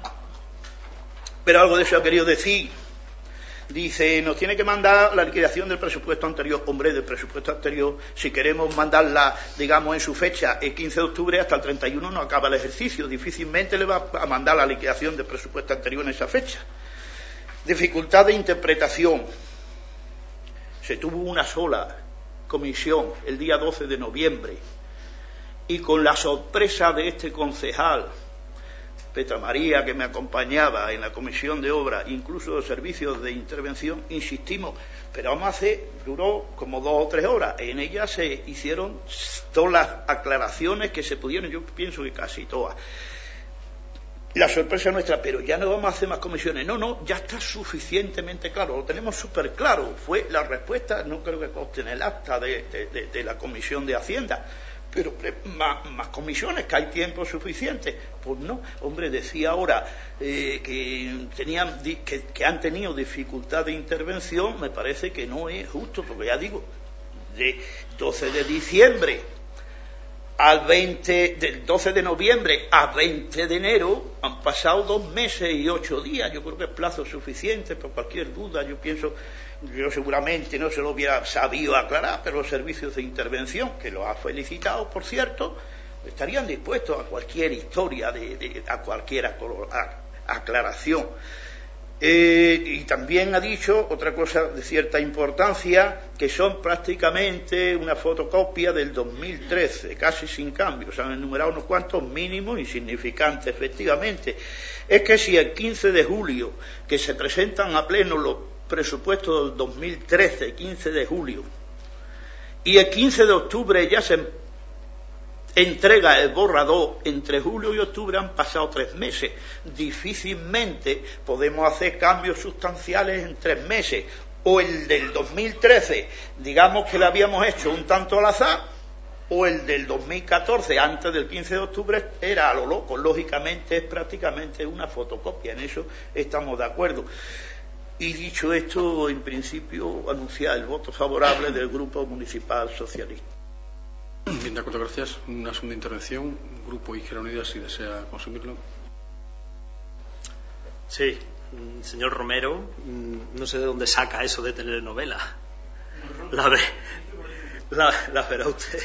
Pero algo de eso ha querido decir. Dice, nos tiene que mandar la liquidación del presupuesto anterior. Hombre, del presupuesto anterior, si queremos mandarla, digamos, en su fecha, el quince de octubre, hasta el treinta y uno no acaba el ejercicio. Difícilmente le va a mandar la liquidación del presupuesto anterior en esa fecha. Dificultad de interpretación. Se tuvo una sola comisión el día doce de noviembre y con la sorpresa de este concejal, Petra María, que me acompañaba en la comisión de obra, incluso los servicios de intervención, insistimos, pero vamos a hacer, duró como dos o tres horas, en ella se hicieron todas las aclaraciones que se pudieron, yo pienso que casi todas. la sorpresa nuestra, pero ya no vamos a hacer más comisiones. No, no, ya está suficientemente claro, lo tenemos súper claro. Fue la respuesta, no creo que conste en el acta de, de, de, de la Comisión de Hacienda. Pero más, más comisiones, que hay tiempo suficiente. Pues no, hombre, decía ahora eh, que, tenían, que, que han tenido dificultad de intervención, me parece que no es justo, porque ya digo, de doce de diciembre al veinte, del doce de noviembre a veinte de enero han pasado dos meses y ocho días. Yo creo que es plazo suficiente. Por cualquier duda, yo pienso, yo seguramente no se lo hubiera sabido aclarar, pero los servicios de intervención, que los ha felicitado, por cierto, estarían dispuestos a cualquier historia, de, de, a cualquier aclaración. Eh, y también ha dicho otra cosa de cierta importancia, que son prácticamente una fotocopia del dos mil trece, casi sin cambios. Han enumerado unos cuantos mínimos insignificantes, efectivamente. Es que si el quince de julio, que se presentan a pleno los presupuestos del dos mil trece, quince de julio, y el quince de octubre ya se entrega el borrador, entre julio y octubre han pasado tres meses. Difícilmente podemos hacer cambios sustanciales en tres meses. O el del dos mil trece, digamos que lo habíamos hecho un tanto al azar, o el del dos mil catorce, antes del quince de octubre, era a lo loco. Lógicamente es prácticamente una fotocopia, en eso estamos de acuerdo. Y dicho esto, en principio, anunciar el voto favorable del Grupo Municipal Socialista. Bien, de acuerdo, gracias. Una segunda intervención, Grupo Izquierda Unida, si desea consumirlo. Sí, señor Romero, no sé de dónde saca eso de telenovela. La, ve, la, la verá usted.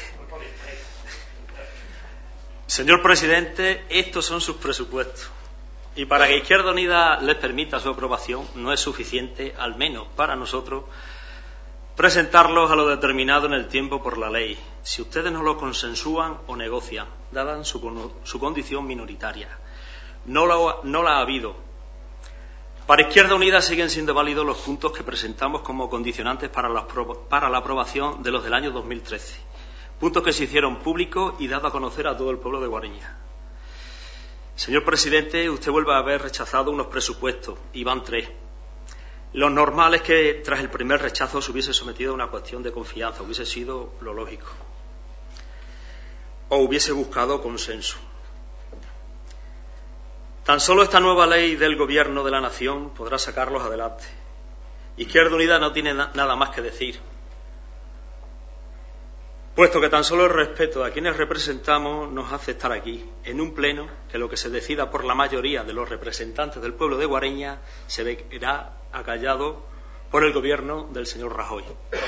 Señor presidente, estos son sus presupuestos. Y para que Izquierda Unida les permita su aprobación, no es suficiente, al menos para nosotros, presentarlos a lo determinado en el tiempo por la ley, si ustedes no lo consensúan o negocian, dada su, su condición minoritaria. No, lo, no la ha habido. Para Izquierda Unida siguen siendo válidos los puntos que presentamos como condicionantes para la, para la aprobación de los del año dos mil trece. Puntos que se hicieron públicos y dados a conocer a todo el pueblo de Guareña. Señor presidente, usted vuelve a haber rechazado unos presupuestos, y van tres. Lo normal es que tras el primer rechazo se hubiese sometido a una cuestión de confianza, hubiese sido lo lógico. O hubiese buscado consenso. Tan solo esta nueva ley del Gobierno de la Nación podrá sacarlos adelante. Izquierda Unida no tiene na- nada más que decir, puesto que tan solo el respeto a quienes representamos nos hace estar aquí, en un pleno que lo que se decida por la mayoría de los representantes del pueblo de Guareña se verá acallado por el gobierno del señor Rajoy.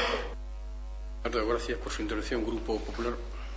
Gracias por su intervención, Grupo Popular.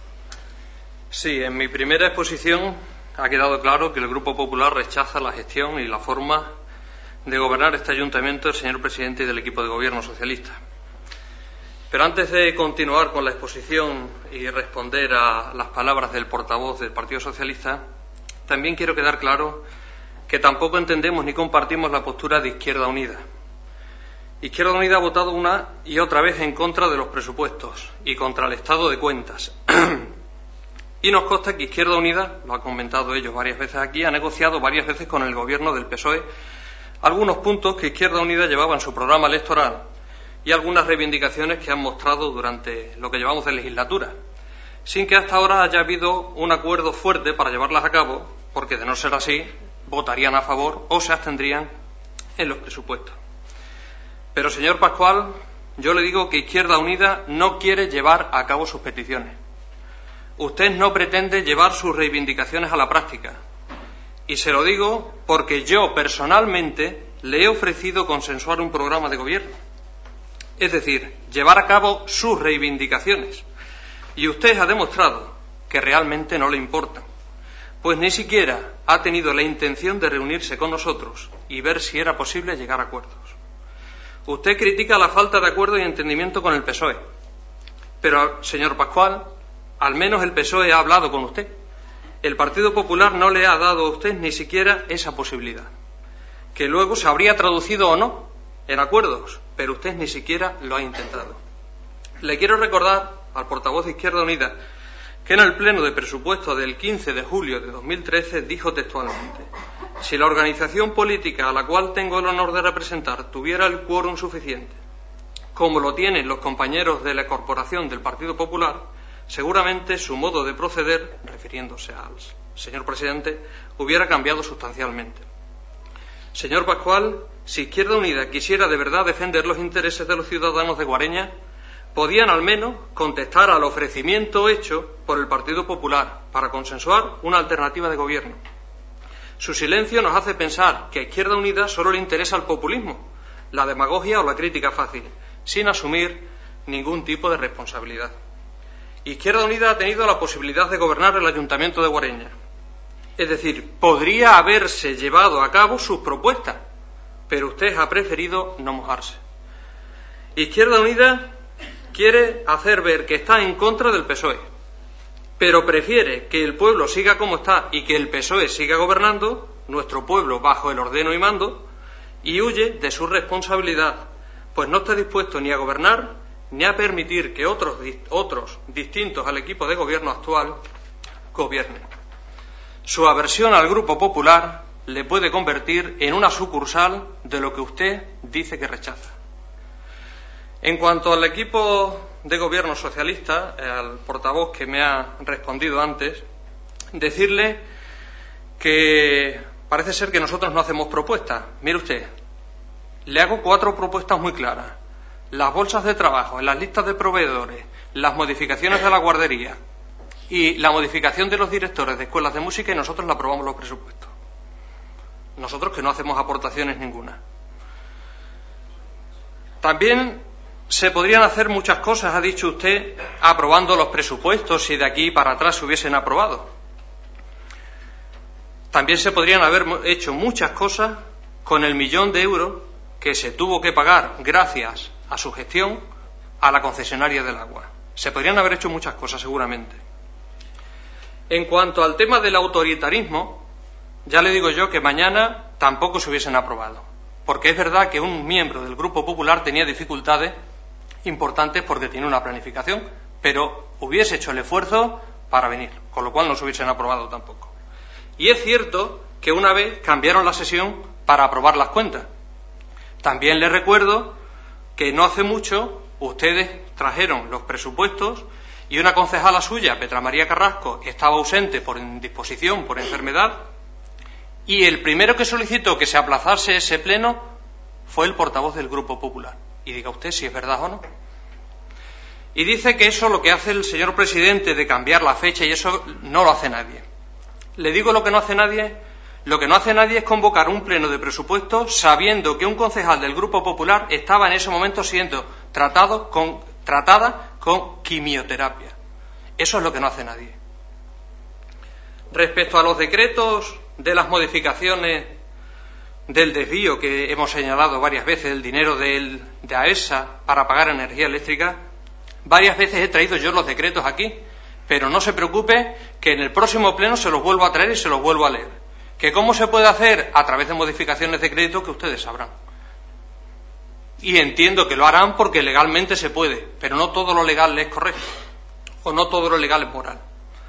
Sí, en mi primera exposición ha quedado claro que el Grupo Popular rechaza la gestión y la forma de gobernar este ayuntamiento del señor presidente y del equipo de gobierno socialista. Pero antes de continuar con la exposición y responder a las palabras del portavoz del Partido Socialista, también quiero quedar claro que tampoco entendemos ni compartimos la postura de Izquierda Unida. Izquierda Unida ha votado una y otra vez en contra de los presupuestos y contra el estado de cuentas. Y nos consta que Izquierda Unida, lo ha comentado ellos varias veces aquí, ha negociado varias veces con el gobierno del P S O E algunos puntos que Izquierda Unida llevaba en su programa electoral y algunas reivindicaciones que han mostrado durante lo que llevamos de legislatura, sin que hasta ahora haya habido un acuerdo fuerte para llevarlas a cabo, porque de no ser así, votarían a favor o se abstendrían en los presupuestos. Pero, señor Pascual, yo le digo que Izquierda Unida no quiere llevar a cabo sus peticiones. Usted no pretende llevar sus reivindicaciones a la práctica. Y se lo digo porque yo, personalmente, le he ofrecido consensuar un programa de gobierno. Es decir, llevar a cabo sus reivindicaciones. Y usted ha demostrado que realmente no le importan, pues ni siquiera ha tenido la intención de reunirse con nosotros y ver si era posible llegar a acuerdos. Usted critica la falta de acuerdo y entendimiento con el P S O E, pero, señor Pascual, al menos el P S O E ha hablado con usted. El Partido Popular no le ha dado a usted ni siquiera esa posibilidad, que luego se habría traducido o no en acuerdos, pero usted ni siquiera lo ha intentado. Le quiero recordar al portavoz de Izquierda Unida que en el pleno de presupuesto del quince de julio de dos mil trece dijo textualmente: si la organización política a la cual tengo el honor de representar tuviera el quórum suficiente, como lo tienen los compañeros de la corporación del Partido Popular, seguramente su modo de proceder, refiriéndose al señor presidente, hubiera cambiado sustancialmente. Señor Pascual, si Izquierda Unida quisiera de verdad defender los intereses de los ciudadanos de Guareña, podían al menos contestar al ofrecimiento hecho por el Partido Popular para consensuar una alternativa de gobierno. Su silencio nos hace pensar que a Izquierda Unida solo le interesa el populismo, la demagogia o la crítica fácil, sin asumir ningún tipo de responsabilidad. Izquierda Unida ha tenido la posibilidad de gobernar el Ayuntamiento de Guareña. Es decir, podría haberse llevado a cabo sus propuestas, pero usted ha preferido no mojarse. Izquierda Unida quiere hacer ver que está en contra del P S O E, pero prefiere que el pueblo siga como está y que el P S O E siga gobernando, nuestro pueblo bajo el ordeno y mando, y huye de su responsabilidad, pues no está dispuesto ni a gobernar ni a permitir que otros, otros distintos al equipo de gobierno actual gobiernen. Su aversión al Grupo Popular le puede convertir en una sucursal de lo que usted dice que rechaza. En cuanto al equipo de gobierno socialista, al portavoz que me ha respondido antes, decirle que parece ser que nosotros no hacemos propuestas. Mire usted, le hago cuatro propuestas muy claras. Las bolsas de trabajo, en las listas de proveedores, las modificaciones de la guardería y la modificación de los directores de escuelas de música, y nosotros le aprobamos los presupuestos. Nosotros que no hacemos aportaciones ninguna. También se podrían hacer muchas cosas, ha dicho usted, aprobando los presupuestos si de aquí para atrás se hubiesen aprobado. También se podrían haber hecho muchas cosas con el millón de euros que se tuvo que pagar gracias a su gestión a la concesionaria del agua. Se podrían haber hecho muchas cosas seguramente. En cuanto al tema del autoritarismo, ya le digo yo que mañana tampoco se hubiesen aprobado, porque es verdad que un miembro del Grupo Popular tenía dificultades importantes porque tiene una planificación, pero hubiese hecho el esfuerzo para venir, con lo cual no se hubiesen aprobado tampoco. Y es cierto que una vez cambiaron la sesión para aprobar las cuentas. También les recuerdo que no hace mucho ustedes trajeron los presupuestos y una concejala suya, Petra María Carrasco, estaba ausente por indisposición, por enfermedad, y el primero que solicitó que se aplazase ese pleno fue el portavoz del Grupo Popular. Y diga usted si es verdad o no. Y dice que eso lo que hace el señor presidente de cambiar la fecha, y eso no lo hace nadie. Le digo lo que no hace nadie. Lo que no hace nadie es convocar un pleno de presupuestos sabiendo que un concejal del Grupo Popular estaba en ese momento siendo tratado con, tratada con quimioterapia. Eso es lo que no hace nadie. Respecto a los decretos de las modificaciones del desvío que hemos señalado varias veces, el dinero del, de AESA para pagar energía eléctrica, varias veces he traído yo los decretos aquí, pero no se preocupe que en el próximo pleno se los vuelvo a traer y se los vuelvo a leer. ¿Que cómo se puede hacer? A través de modificaciones de crédito que ustedes sabrán. Y entiendo que lo harán porque legalmente se puede, pero no todo lo legal es correcto, o no todo lo legal es moral.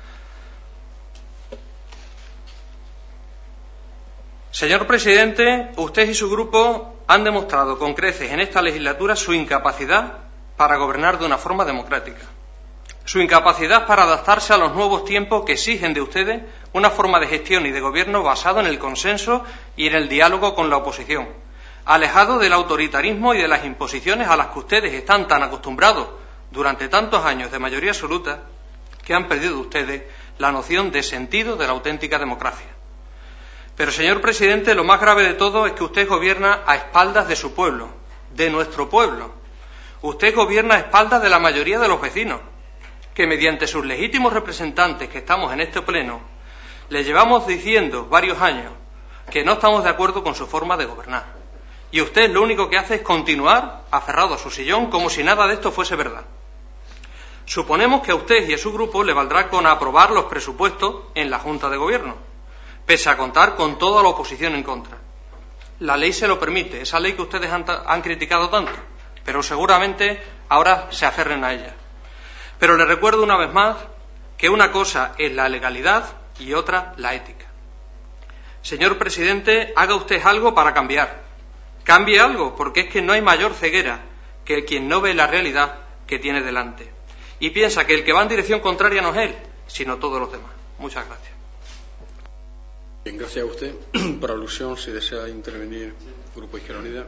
Señor presidente, usted y su grupo han demostrado con creces en esta legislatura su incapacidad para gobernar de una forma democrática, su incapacidad para adaptarse a los nuevos tiempos que exigen de ustedes una forma de gestión y de gobierno basado en el consenso y en el diálogo con la oposición, alejado del autoritarismo y de las imposiciones a las que ustedes están tan acostumbrados durante tantos años de mayoría absoluta que han perdido ustedes la noción de sentido de la auténtica democracia. Pero, señor presidente, lo más grave de todo es que usted gobierna a espaldas de su pueblo, de nuestro pueblo. Usted gobierna a espaldas de la mayoría de los vecinos, que mediante sus legítimos representantes que estamos en este pleno, le llevamos diciendo varios años que no estamos de acuerdo con su forma de gobernar. Y usted lo único que hace es continuar aferrado a su sillón como si nada de esto fuese verdad. Suponemos que a usted y a su grupo le valdrá con aprobar los presupuestos en la Junta de Gobierno, pese a contar con toda la oposición en contra. La ley se lo permite, esa ley que ustedes han, han criticado tanto, pero seguramente ahora se aferren a ella. Pero les recuerdo una vez más que una cosa es la legalidad y otra la ética. Señor presidente, haga usted algo para cambiar. Cambie algo, porque es que no hay mayor ceguera que quien no ve la realidad que tiene delante. Y piensa que el que va en dirección contraria no es él, sino todos los demás. Muchas gracias. Bien, gracias a usted. Por alusión, si desea intervenir Grupo Izquierda Unida.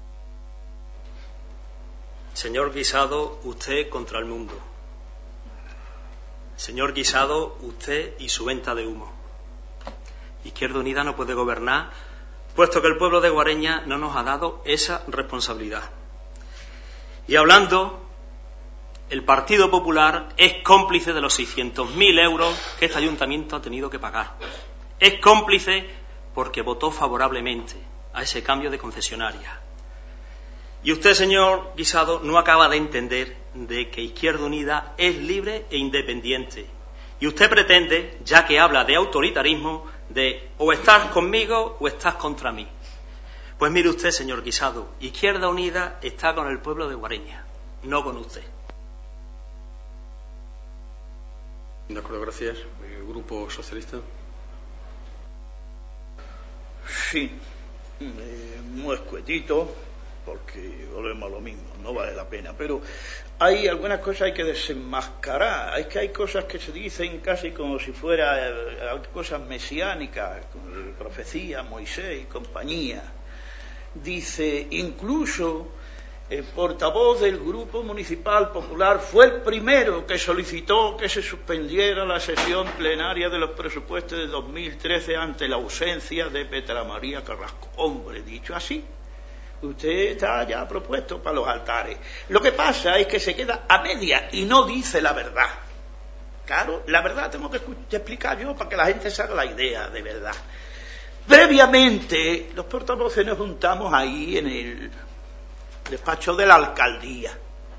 Señor Guisado, usted contra el mundo. Señor Guisado, usted y su venta de humo. Izquierda Unida no puede gobernar, puesto que el pueblo de Guareña no nos ha dado esa responsabilidad. Y hablando, el Partido Popular es cómplice de los seiscientos mil euros que este ayuntamiento ha tenido que pagar. Es cómplice porque votó favorablemente a ese cambio de concesionaria. Y usted, señor Guisado, no acaba de entender de que Izquierda Unida es libre e independiente. Y usted pretende, ya que habla de autoritarismo, de o estás conmigo o estás contra mí. Pues mire usted, señor Guisado, Izquierda Unida está con el pueblo de Guareña, no con usted. De acuerdo, gracias. El Grupo Socialista. Sí, eh, muy escuetito, porque volvemos a lo mismo, no vale la pena, pero hay algunas cosas hay que desenmascarar. Es que hay cosas que se dicen casi como si fuera eh, cosas mesiánicas, como profecía, Moisés y compañía. Dice, incluso el portavoz del Grupo Municipal Popular fue el primero que solicitó que se suspendiera la sesión plenaria de los presupuestos de dos mil trece ante la ausencia de Petra María Carrasco. Hombre, dicho así, usted está ya propuesto para los altares. Lo que pasa es que se queda a media y no dice la verdad. Claro, la verdad tengo que explicar yo para que la gente se haga la idea de verdad. Previamente, los portavoces nos juntamos ahí en el despacho de la alcaldía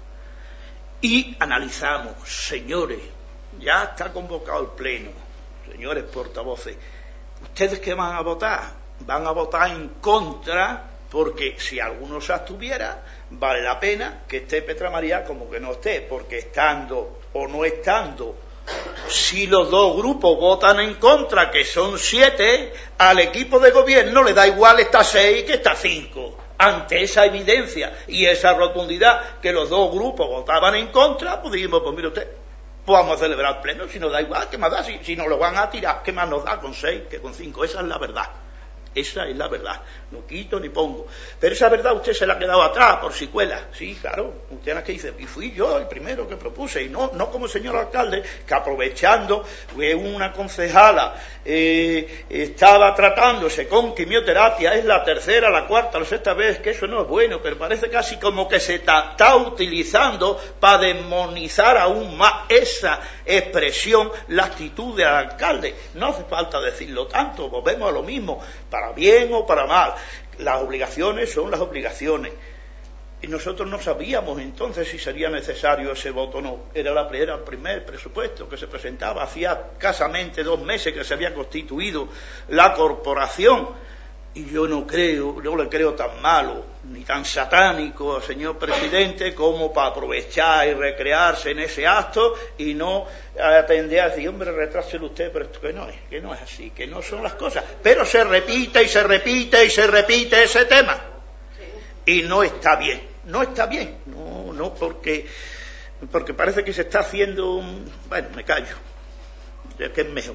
y analizamos, señores, ya está convocado el pleno, señores portavoces, ¿ustedes qué van a votar? Van a votar en contra, porque si alguno se abstuviera, vale la pena que esté Petra María como que no esté, porque estando o no estando, si los dos grupos votan en contra, que son siete, al equipo de gobierno le da igual estar seis que estar cinco. Ante esa evidencia y esa rotundidad que los dos grupos votaban en contra, pues dijimos, pues mire usted, pues vamos a celebrar el pleno, si nos da igual, ¿qué más da? Si, si nos lo van a tirar, ¿qué más nos da con seis que con cinco? Esa es la verdad. Esa es la verdad, no quito ni pongo. Pero esa verdad usted se la ha quedado atrás por si cuela. Sí, claro, usted es que dice, y fui yo el primero que propuse, y no, no como el señor alcalde, que aprovechando que una concejala eh, estaba tratándose con quimioterapia, es la tercera, la cuarta, la sexta vez, que eso no es bueno, pero parece casi como que se está, está utilizando para demonizar aún más esa expresión, la actitud del alcalde. No hace falta decirlo tanto, volvemos a lo mismo, para bien o para mal. Las obligaciones son las obligaciones. Y nosotros no sabíamos entonces si sería necesario ese voto o no. Era, la, era el primer presupuesto que se presentaba. Hacía escasamente dos meses que se había constituido la corporación. Y yo no creo, no le creo tan malo, ni tan satánico al señor presidente como para aprovechar y recrearse en ese acto y no atender a decir, hombre, retráselo usted, pero esto que no es, que no es así, que no son las cosas. Pero se repite y se repite y se repite ese tema. Y no está bien, no está bien, no, no, porque, porque parece que se está haciendo un... Bueno, me callo, es que es mejor.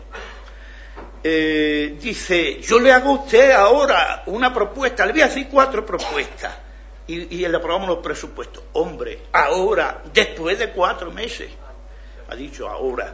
Eh, dice, yo le hago a usted ahora una propuesta, le voy a decir cuatro propuestas y, y le aprobamos los presupuestos. Hombre, ahora, después de cuatro meses, ha dicho ahora,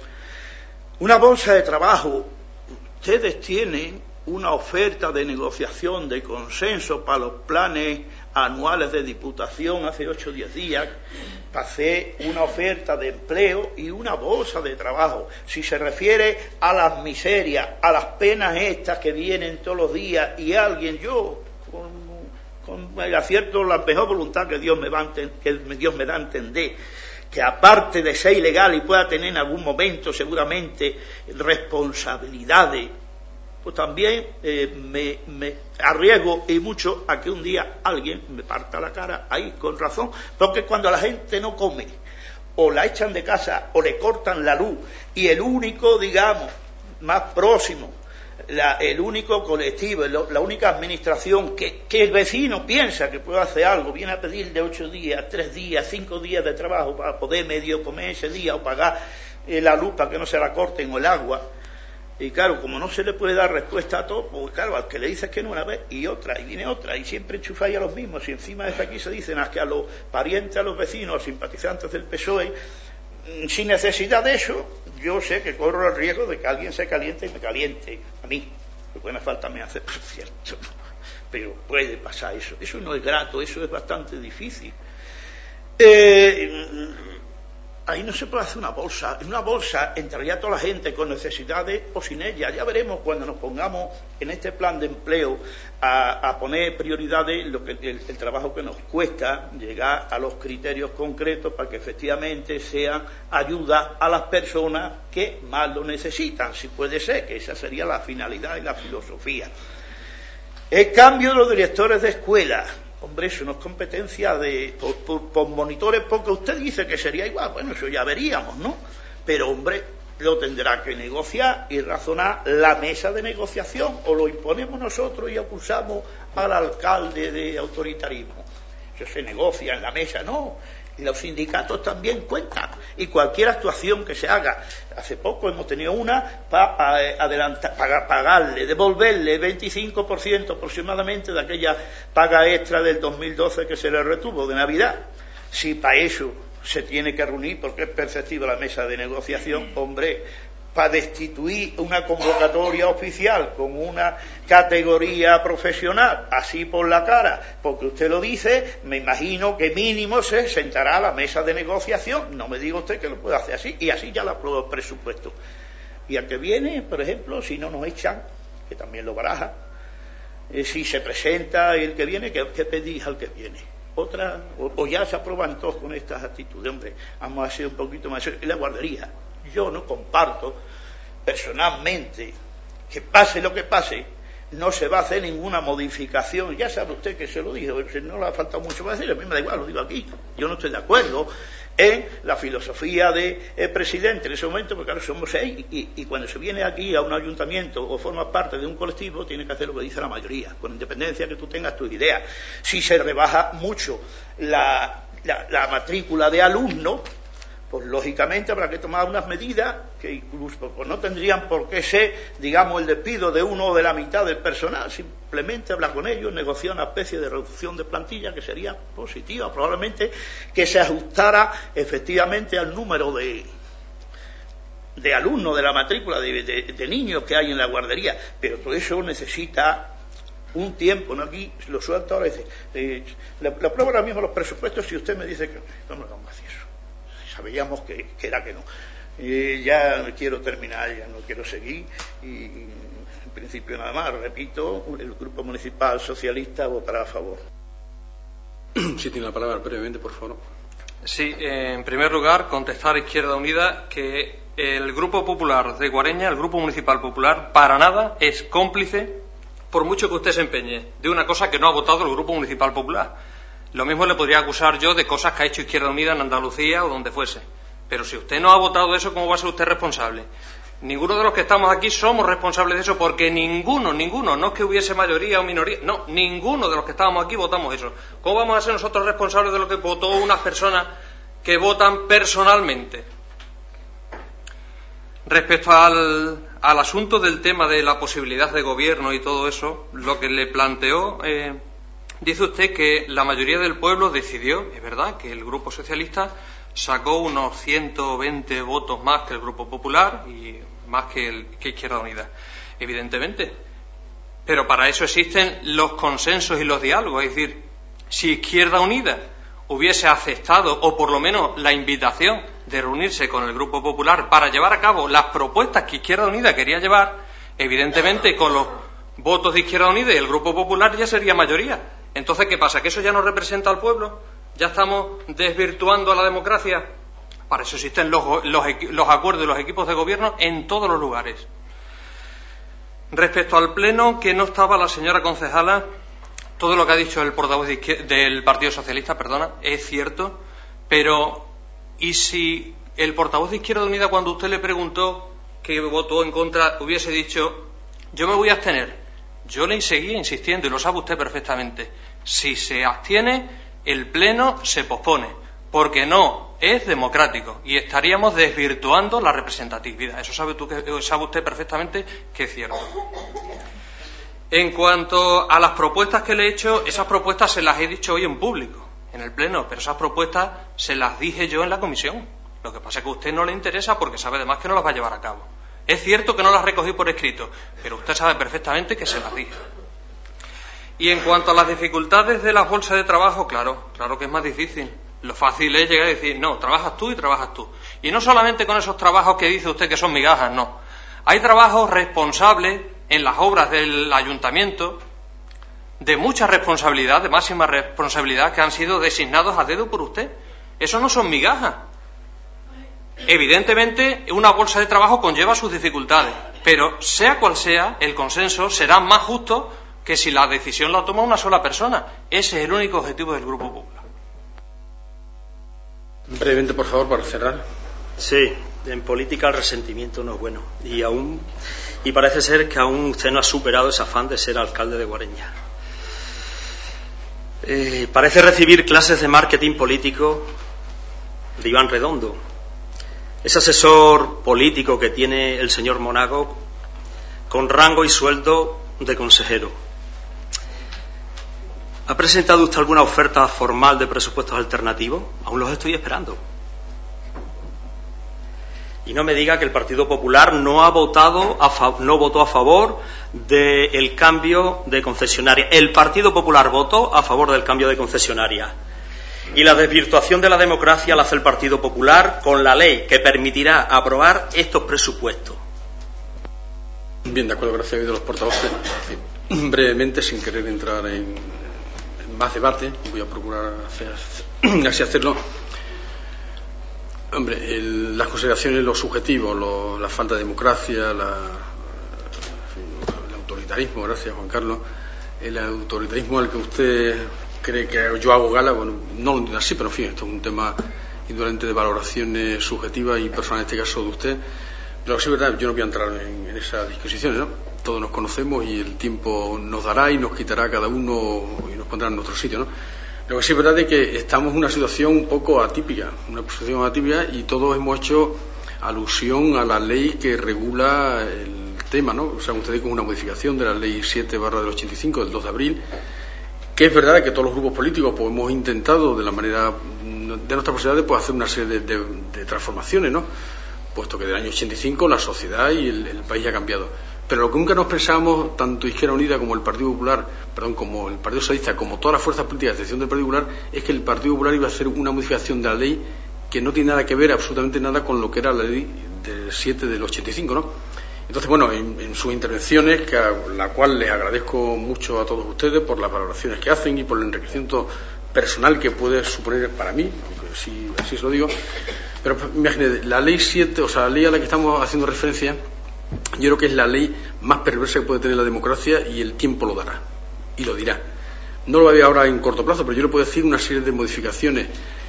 una bolsa de trabajo. Ustedes tienen una oferta de negociación, de consenso para los planes anuales de diputación hace ocho o diez días. Pasé una oferta de empleo y una bolsa de trabajo. Si se refiere a las miserias, a las penas estas que vienen todos los días y alguien, yo con, con el acierto, la mejor voluntad que Dios me va a enten, que Dios me da a entender, que aparte de ser ilegal y pueda tener en algún momento seguramente responsabilidades, pues también eh, me, me arriesgo y mucho a que un día alguien me parta la cara ahí con razón, porque cuando la gente no come o la echan de casa o le cortan la luz y el único, digamos, más próximo la, el único colectivo, lo, la única administración que, que el vecino piensa que puede hacer algo, viene a pedirle ocho días, tres días, cinco días de trabajo para poder medio comer ese día o pagar eh, la luz para que no se la corten o el agua. Y claro, como no se le puede dar respuesta a todo, pues claro, al que le dices que no una vez y otra, y viene otra, y siempre enchufáis a los mismos, y encima de aquí se dicen a que a los parientes, a los vecinos, a los simpatizantes del P S O E, sin necesidad de eso, yo sé que corro el riesgo de que alguien se caliente y me caliente a mí, que buena falta me hace, por cierto, pero puede pasar eso, eso no es grato, eso es bastante difícil. Eh, ahí no se puede hacer una bolsa, en una bolsa entraría toda la gente con necesidades o sin ella, ya veremos cuando nos pongamos en este plan de empleo a, a poner prioridades lo que, el, el trabajo que nos cuesta llegar a los criterios concretos para que efectivamente sean ayuda a las personas que más lo necesitan, si puede ser, que esa sería la finalidad y la filosofía. El cambio de los directores de escuela. Hombre, eso no es competencia de por, por, por monitores, porque usted dice que sería igual. Bueno, eso ya veríamos, ¿no? Pero, hombre, lo tendrá que negociar y razonar la mesa de negociación, o lo imponemos nosotros y acusamos al alcalde de autoritarismo. Eso se negocia en la mesa, ¿no? Y los sindicatos también cuentan. Y cualquier actuación que se haga. Hace poco hemos tenido una para adelantar, para pagarle, devolverle el veinticinco por ciento aproximadamente de aquella paga extra del dos mil doce que se le retuvo de Navidad. Si para eso se tiene que reunir, porque es perceptiva la mesa de negociación, hombre, para destituir una convocatoria oficial con una categoría profesional, así por la cara, porque usted lo dice, me imagino que mínimo se sentará a la mesa de negociación, no me diga usted que lo puede hacer así, y así ya le apruebo el presupuesto. Y al que viene, por ejemplo, si no nos echan, que también lo baraja, eh, si se presenta el que viene, ¿qué, qué pedís al que viene? Otra, o, o ya se aprueban todos con estas actitudes, hombre, vamos a ser un poquito más. Y la guardería. Yo no comparto personalmente que pase lo que pase, no se va a hacer ninguna modificación. Ya sabe usted que se lo dije, no le ha faltado mucho para decir, a mí me da igual, lo digo aquí. Yo no estoy de acuerdo en la filosofía del presidente en ese momento, porque ahora somos seis, y, y cuando se viene aquí a un ayuntamiento o forma parte de un colectivo, tiene que hacer lo que dice la mayoría, con independencia que tú tengas tus ideas. Si se rebaja mucho la, la, la matrícula de alumnos, pues lógicamente habrá que tomar unas medidas que incluso pues no tendrían por qué ser, digamos, el despido de uno o de la mitad del personal, simplemente hablar con ellos, negociar una especie de reducción de plantilla que sería positiva, probablemente que se ajustara efectivamente al número de, de alumnos de la matrícula, de, de, de niños que hay en la guardería, pero todo eso necesita un tiempo, ¿no? Aquí lo suelto ahora, dice, eh, le, le apruebo ahora mismo los presupuestos si usted me dice que no me vamos a hacer eso. Sabíamos que, que era que no. Eh, ya quiero terminar, ya no quiero seguir. Y en principio nada más, repito, el Grupo Municipal Socialista votará a favor. Sí, tiene la palabra brevemente, por favor. Sí, eh, en primer lugar, contestar a Izquierda Unida que el Grupo Popular de Guareña, el Grupo Municipal Popular, para nada es cómplice, por mucho que usted se empeñe, de una cosa que no ha votado el Grupo Municipal Popular. Lo mismo le podría acusar yo de cosas que ha hecho Izquierda Unida en Andalucía o donde fuese. Pero si usted no ha votado eso, ¿cómo va a ser usted responsable? Ninguno de los que estamos aquí somos responsables de eso, porque ninguno, ninguno, no es que hubiese mayoría o minoría, no, ninguno de los que estábamos aquí votamos eso. ¿Cómo vamos a ser nosotros responsables de lo que votó unas personas que votan personalmente? Respecto al, al asunto del tema de la posibilidad de gobierno y todo eso, lo que le planteó... Eh, Dice usted que la mayoría del pueblo decidió, es verdad, que el Grupo Socialista sacó unos ciento veinte votos más que el Grupo Popular y más que, el, que Izquierda Unida, evidentemente. Pero para eso existen los consensos y los diálogos. Es decir, si Izquierda Unida hubiese aceptado, o por lo menos la invitación de reunirse con el Grupo Popular para llevar a cabo las propuestas que Izquierda Unida quería llevar, evidentemente con los votos de Izquierda Unida y el Grupo Popular ya sería mayoría. Entonces, ¿qué pasa? ¿Que eso ya no representa al pueblo? ¿Ya estamos desvirtuando a la democracia? Para eso existen los, los, los acuerdos y los equipos de gobierno en todos los lugares. Respecto al pleno, que no estaba la señora concejala, todo lo que ha dicho el portavoz de del Partido Socialista, perdona, es cierto, pero ¿y si el portavoz de Izquierda Unida, cuando usted le preguntó que votó en contra, hubiese dicho yo me voy a abstener. Yo le seguía insistiendo, y lo sabe usted perfectamente. Si se abstiene, el Pleno se pospone, porque no es democrático y estaríamos desvirtuando la representatividad. Eso sabe, tú, sabe usted perfectamente que es cierto. En cuanto a las propuestas que le he hecho, esas propuestas se las he dicho hoy en público, en el Pleno, pero esas propuestas se las dije yo en la comisión. Lo que pasa es que a usted no le interesa porque sabe además que no las va a llevar a cabo. Es cierto que no las recogí por escrito, pero usted sabe perfectamente que se las dije. Y en cuanto a las dificultades de las bolsas de trabajo, claro, claro que es más difícil. Lo fácil es llegar y decir, no, trabajas tú y trabajas tú. Y no solamente con esos trabajos que dice usted que son migajas, no. Hay trabajos responsables en las obras del ayuntamiento de mucha responsabilidad, de máxima responsabilidad, que han sido designados a dedo por usted. Eso no son migajas. Evidentemente, una bolsa de trabajo conlleva sus dificultades, pero sea cual sea, el consenso será más justo que si la decisión la toma una sola persona. Ese es el único objetivo del Grupo Popular. Brevemente, por favor, para cerrar. Sí, en política el resentimiento no es bueno. Y aún, y parece ser que aún usted no ha superado ese afán de ser alcalde de Guareña. Eh, parece recibir clases de marketing político de Iván Redondo, ese asesor político que tiene el señor Monago con rango y sueldo de consejero. ¿Ha presentado usted alguna oferta formal de presupuestos alternativos? Aún los estoy esperando. Y no me diga que el Partido Popular no ha votado a fa- no votó a favor del cambio de concesionaria. El Partido Popular votó a favor del cambio de concesionaria. Y la desvirtuación de la democracia la hace el Partido Popular con la ley que permitirá aprobar estos presupuestos. Bien, de acuerdo, gracias a los portavoces. Sí, brevemente, sin querer entrar en, en más debate, voy a procurar hacer, así hacerlo. Hombre, el, las consideraciones, los subjetivos, lo, la falta de democracia, la, el autoritarismo, gracias Juan Carlos, el autoritarismo al que usted cree que yo hago gala, bueno, no lo entiendo así, pero en fin, esto es un tema indudablemente de valoraciones subjetivas y personales, en este caso de usted. Pero sí es verdad, yo no voy a entrar en, en esas disquisiciones, ¿no? Todos nos conocemos y el tiempo nos dará y nos quitará cada uno y nos pondrá en nuestro sitio, ¿no? Lo que sí es verdad es que estamos en una situación un poco atípica, una situación atípica, y todos hemos hecho alusión a la ley que regula el tema, ¿no? O sea, ustedes con una modificación de la ley siete barra del ochenta y cinco del dos de abril, que es verdad que todos los grupos políticos pues, hemos intentado de la manera de nuestras posibilidades pues, hacer una serie de, de, de transformaciones, ¿no? Puesto que del año ochenta y cinco la sociedad y el, el país ha cambiado. Pero lo que nunca nos pensamos, tanto Izquierda Unida como el Partido Popular, perdón, como el Partido Socialista, como todas las fuerzas políticas, a excepción del Partido Popular, es que el Partido Popular iba a hacer una modificación de la ley que no tiene nada que ver, absolutamente nada, con lo que era la ley del siete del ochenta y cinco, ¿no? Entonces, bueno, en, en sus intervenciones, que a la cual les agradezco mucho a todos ustedes por las valoraciones que hacen y por el enriquecimiento personal que puede suponer para mí, aunque sí, así se lo digo, pero imagínate, la ley siete, o sea, la ley a la que estamos haciendo referencia, yo creo que es la ley más perversa que puede tener la democracia y el tiempo lo dará, y lo dirá. No lo voy a ver ahora en corto plazo, pero yo le puedo decir una serie de modificaciones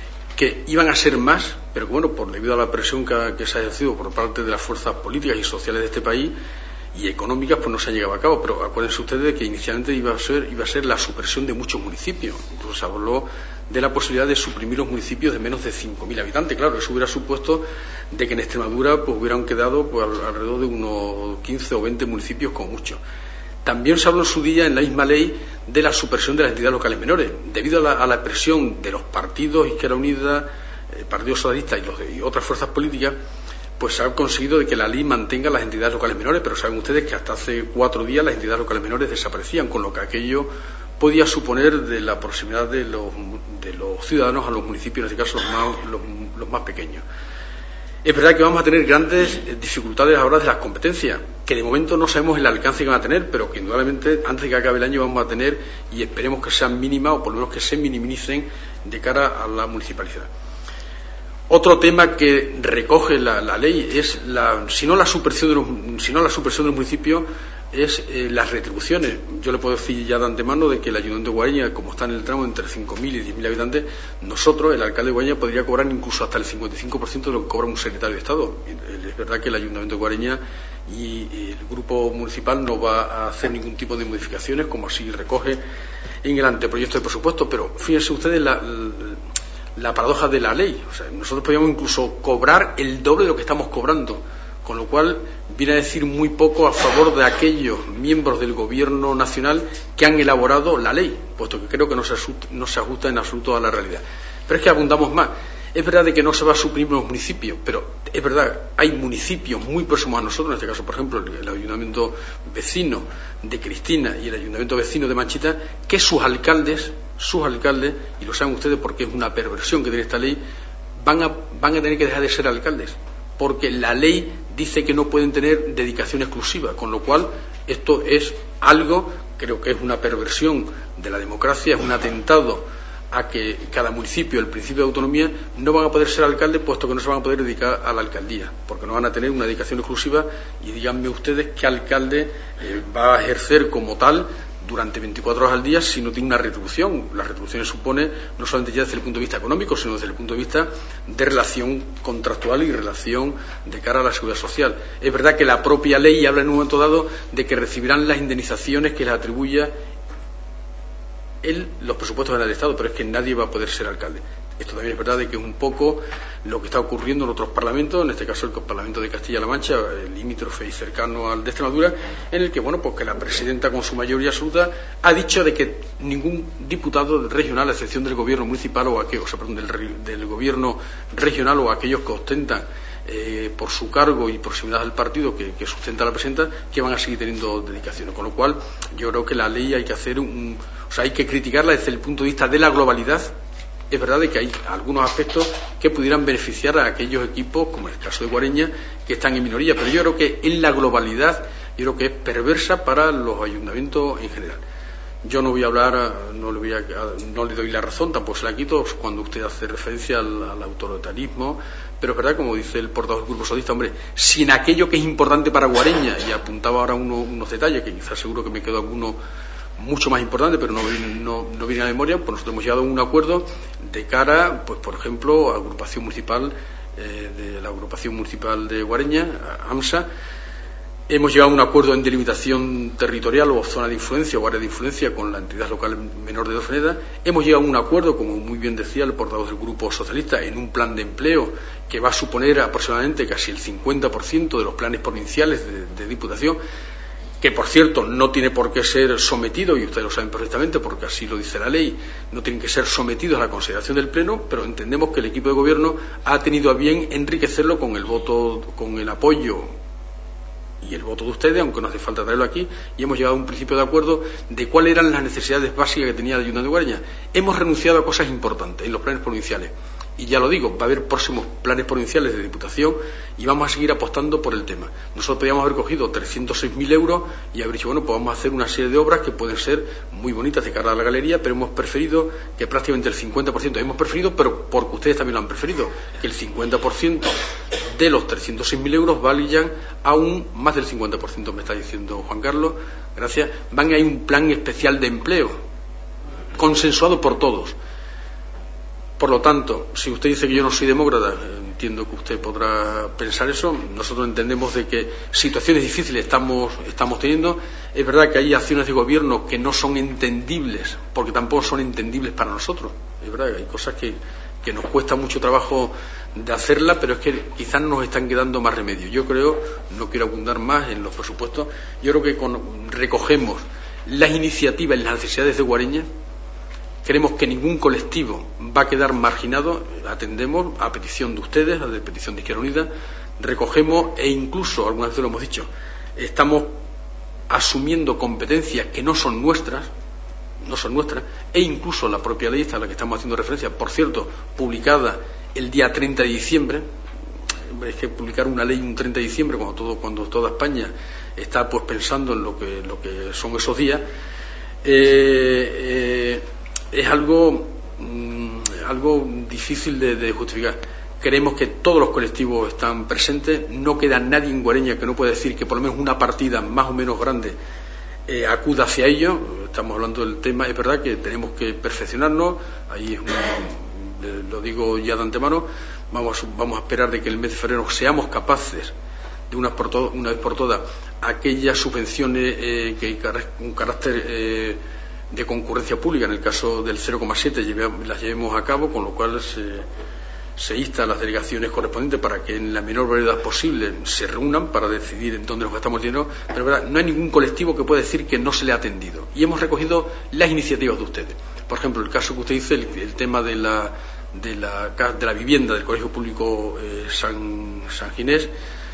que iban a ser más, pero que, bueno, por debido a la presión que, que se ha ejercido por parte de las fuerzas políticas y sociales de este país y económicas, pues no se han llegado a cabo. Pero acuérdense ustedes de que inicialmente iba a ser iba a ser la supresión de muchos municipios. Incluso se habló de la posibilidad de suprimir los municipios de menos de cinco mil habitantes. Claro, eso hubiera supuesto de que en Extremadura pues hubieran quedado pues alrededor de unos quince o veinte municipios como mucho. También se habló en su día, en la misma ley, de la supresión de las entidades locales menores. Debido a la, a la presión de los partidos Izquierda Unida, el Partido Socialista y, los de, y otras fuerzas políticas, pues se ha conseguido de que la ley mantenga las entidades locales menores, pero saben ustedes que hasta hace cuatro días las entidades locales menores desaparecían, con lo que aquello podía suponer de la proximidad de los, de los ciudadanos a los municipios, en este caso los más, los, los más pequeños. Es verdad que vamos a tener grandes dificultades ahora de las competencias, que de momento no sabemos el alcance que van a tener, pero que indudablemente antes de que acabe el año vamos a tener, y esperemos que sean mínimas o por lo menos que se minimicen de cara a la municipalidad. Otro tema que recoge la, la ley es, la, si no la supresión de los, si no la supresión de los municipios, es eh, las retribuciones. Yo le puedo decir ya de antemano de que el Ayuntamiento de Guareña, como está en el tramo entre cinco mil y diez mil habitantes, nosotros, el alcalde de Guareña, podría cobrar incluso hasta el cincuenta y cinco por ciento de lo que cobra un secretario de Estado. Es verdad que el Ayuntamiento de Guareña y el grupo municipal no va a hacer ningún tipo de modificaciones, como así recoge en el anteproyecto de presupuesto, pero fíjense ustedes la, la, la paradoja de la ley. O sea, nosotros podríamos incluso cobrar el doble de lo que estamos cobrando, con lo cual viene a decir muy poco a favor de aquellos miembros del Gobierno nacional que han elaborado la ley, puesto que creo que no se ajusta, no se ajusta en absoluto a la realidad. Pero es que abundamos más. Es verdad de que no se va a suprimir los municipios, pero es verdad, hay municipios muy próximos a nosotros, en este caso, por ejemplo, el, el ayuntamiento vecino de Cristina y el ayuntamiento vecino de Manchita, que sus alcaldes, sus alcaldes, y lo saben ustedes porque es una perversión que tiene esta ley, van a, van a tener que dejar de ser alcaldes, porque la ley dice que no pueden tener dedicación exclusiva, con lo cual esto es algo, creo que es una perversión de la democracia, es un atentado a que cada municipio, el principio de autonomía, no van a poder ser alcaldes, puesto que no se van a poder dedicar a la alcaldía, porque no van a tener una dedicación exclusiva. Y díganme ustedes qué alcalde eh, va a ejercer como tal durante veinticuatro horas al día si no tiene una retribución. La retribución supone no solamente ya desde el punto de vista económico, sino desde el punto de vista de relación contractual y relación de cara a la seguridad social. Es verdad que la propia ley habla en un momento dado de que recibirán las indemnizaciones que les atribuya el, los presupuestos del Estado, pero es que nadie va a poder ser alcalde. Esto también es verdad de que es un poco lo que está ocurriendo en otros parlamentos, en este caso el Parlamento de Castilla-La Mancha, limítrofe y cercano al de Extremadura, en el que, bueno, pues que la presidenta con su mayoría absoluta ha dicho de que ningún diputado regional, a excepción del gobierno municipal o aquellos, o sea, perdón, del, del gobierno regional o aquellos que ostentan eh, por su cargo y proximidad al partido que, que sustenta a la presidenta, que van a seguir teniendo dedicaciones. Con lo cual, yo creo que la ley hay que hacer un, o sea, hay que criticarla desde el punto de vista de la globalidad. Es verdad de que hay algunos aspectos que pudieran beneficiar a aquellos equipos, como en el caso de Guareña, que están en minoría, pero yo creo que en la globalidad, yo creo que es perversa para los ayuntamientos en general. Yo no voy a hablar, no le, voy a, no le doy la razón, tampoco se la quito cuando usted hace referencia al, al autoritarismo, pero es verdad, como dice el portavoz del Grupo Socialista, hombre, si en aquello que es importante para Guareña, y apuntaba ahora uno, unos detalles, que quizás seguro que me quedo alguno mucho más importante, pero no, no, no viene a la memoria, pues nosotros hemos llegado a un acuerdo de cara, pues por ejemplo, a la agrupación municipal, eh, de la agrupación municipal de Guareña, AMSA. Hemos llegado a un acuerdo en delimitación territorial o zona de influencia o área de influencia con la entidad local menor de Dofreneda. Hemos llegado a un acuerdo, como muy bien decía el portavoz del Grupo Socialista, en un plan de empleo que va a suponer aproximadamente casi el cincuenta por ciento de los planes provinciales de, de Diputación, que por cierto no tiene por qué ser sometido, y ustedes lo saben perfectamente porque así lo dice la ley, no tienen que ser sometidos a la consideración del Pleno, pero entendemos que el equipo de gobierno ha tenido a bien enriquecerlo con el voto, con el apoyo y el voto de ustedes, aunque no hace falta traerlo aquí, y hemos llegado a un principio de acuerdo de cuáles eran las necesidades básicas que tenía el Ayuntamiento de Guareña. Hemos renunciado a cosas importantes en los planes provinciales. Y ya lo digo, va a haber próximos planes provinciales de Diputación y vamos a seguir apostando por el tema. Nosotros podríamos haber cogido trescientos seis mil euros y haber dicho, bueno, pues vamos a hacer una serie de obras que pueden ser muy bonitas de cara a la galería, pero hemos preferido que prácticamente el cincuenta por ciento, hemos preferido, pero porque ustedes también lo han preferido, que el cincuenta por ciento de los trescientos seis mil euros valgan aún más del cincuenta por ciento, me está diciendo Juan Carlos, gracias, van a ir un plan especial de empleo, consensuado por todos. Por lo tanto, si usted dice que yo no soy demócrata, entiendo que usted podrá pensar eso. Nosotros entendemos de que situaciones difíciles estamos, estamos teniendo. Es verdad que hay acciones de gobierno que no son entendibles, porque tampoco son entendibles para nosotros. Es verdad que hay cosas que, que nos cuesta mucho trabajo de hacerlas, pero es que quizás nos están quedando más remedios. Yo creo, no quiero abundar más en los presupuestos, yo creo que con, recogemos las iniciativas y las necesidades de Guareña. Creemos que ningún colectivo va a quedar marginado, atendemos a petición de ustedes, a petición de Izquierda Unida, recogemos e incluso, algunas veces lo hemos dicho, estamos asumiendo competencias que no son nuestras, no son nuestras, e incluso la propia ley esta a la que estamos haciendo referencia, por cierto, publicada el día treinta de diciembre, es que publicar una ley un treinta de diciembre, cuando todo, cuando toda España está pues pensando en lo que, lo que son esos días, eh, eh, es algo, mmm, algo difícil de, de justificar. creemos que todos los colectivos están presentes, no queda nadie en Guareña que no pueda decir que por lo menos una partida más o menos grande eh, acuda hacia ello. Estamos hablando del tema, es verdad que tenemos que perfeccionarnos, ahí es un, eh, lo digo ya de antemano, vamos, vamos a esperar de que el mes de febrero seamos capaces de una, por to, una vez por todas aquellas subvenciones eh, que un carácter eh, de concurrencia pública, en el caso del cero coma siete las llevemos a cabo, con lo cual se, se insta a las delegaciones correspondientes para que en la menor brevedad posible se reúnan para decidir en dónde nos gastamos el dinero, pero ¿verdad? No hay ningún colectivo que pueda decir que no se le ha atendido, y hemos recogido las iniciativas de ustedes. Por ejemplo, el caso que usted dice, el, el tema de la, de, la, de la vivienda del Colegio Público eh, San, San Ginés,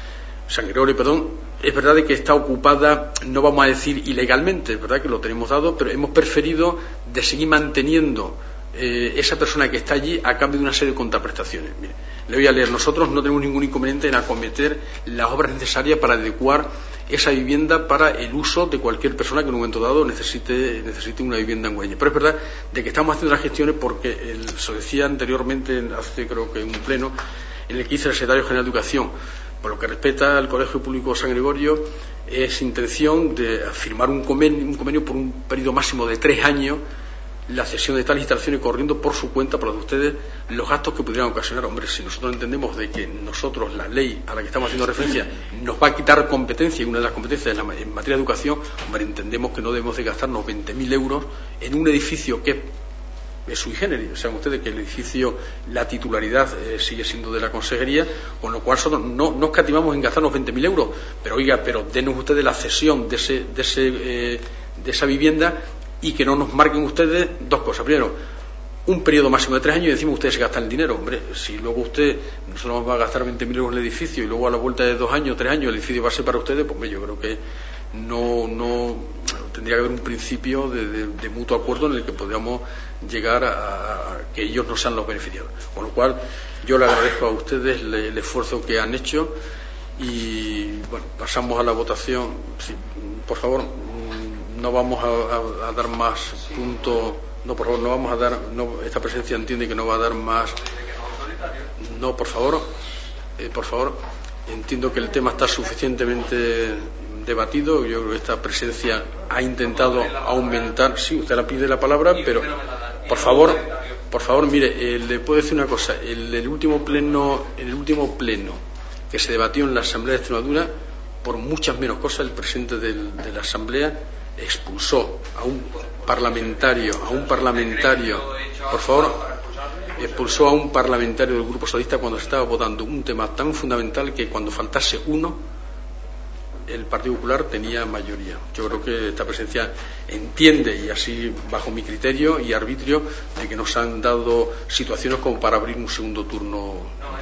San Gregorio, perdón, es verdad de que está ocupada, no vamos a decir ilegalmente, es verdad que lo tenemos dado, pero hemos preferido de seguir manteniendo eh, esa persona que está allí a cambio de una serie de contraprestaciones. Mire, le voy a leer. Nosotros no tenemos ningún inconveniente en acometer las obras necesarias para adecuar esa vivienda para el uso de cualquier persona que en un momento dado necesite, necesite una vivienda en Guareña. Pero es verdad de que estamos haciendo las gestiones porque el, se decía anteriormente, hace creo que un pleno, en el que hice el secretario general de Educación. Por lo que respecta al Colegio Público San Gregorio, es intención de firmar un convenio, un convenio por un periodo máximo de tres años, la cesión de tales instalaciones corriendo por su cuenta, para de ustedes, los gastos que pudieran ocasionar. Hombre, si nosotros entendemos de que nosotros, la ley a la que estamos haciendo referencia, nos va a quitar competencia, y una de las competencias en, la, en materia de educación, hombre, entendemos que no debemos de gastarnos veinte mil euros en un edificio que es sui generis. Saben ustedes que el edificio, la titularidad eh, sigue siendo de la consejería, con lo cual nosotros no nos escatimamos en gastarnos veinte mil euros, pero oiga, pero denos ustedes la cesión de, ese, de, ese, eh, de esa vivienda, y que no nos marquen ustedes dos cosas. Primero, un periodo máximo de tres años y decimos ustedes se gastan el dinero. Hombre, si luego usted, nosotros vamos a gastar veinte mil euros en el edificio y luego a la vuelta de dos años, tres años, el edificio va a ser para ustedes, pues hombre, yo creo que no, no tendría que haber un principio de, de, de mutuo acuerdo en el que podamos llegar a, a que ellos no sean los beneficiados. Con lo cual, yo le agradezco a ustedes el, el esfuerzo que han hecho y, bueno, pasamos a la votación. Sí, por favor, no vamos a, a, a dar más puntos. No, por favor, no vamos a dar. No, esta presencia entiende que no va a dar más. No, por favor, eh, por favor. Entiendo que el tema está suficientemente debatido. Yo creo que esta presencia ha intentado aumentar. Sí, usted la pide la palabra, pero por favor, por favor, mire, eh, le puedo decir una cosa. El, el último pleno, el último pleno que se debatió en la Asamblea de Extremadura, por muchas menos cosas, el presidente del, de la Asamblea expulsó a un parlamentario, a un parlamentario, por favor, expulsó a un parlamentario del Grupo Socialista cuando se estaba votando un tema tan fundamental que cuando faltase uno, el Partido Popular tenía mayoría. Yo creo que esta presencia entiende, y así bajo mi criterio y arbitrio, de que nos han dado situaciones como para abrir un segundo turno.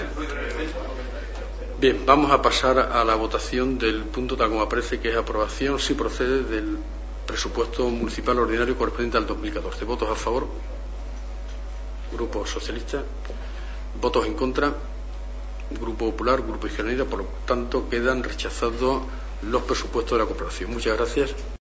Bien, vamos a pasar a la votación del punto tal como aparece, que es aprobación, si procede, del presupuesto municipal ordinario correspondiente al dos mil catorce. ¿Votos a favor? Grupo Socialista. ¿Votos en contra? Grupo Popular, Grupo Izquierda Unida. Por lo tanto, quedan rechazados los presupuestos de la corporación. Muchas gracias.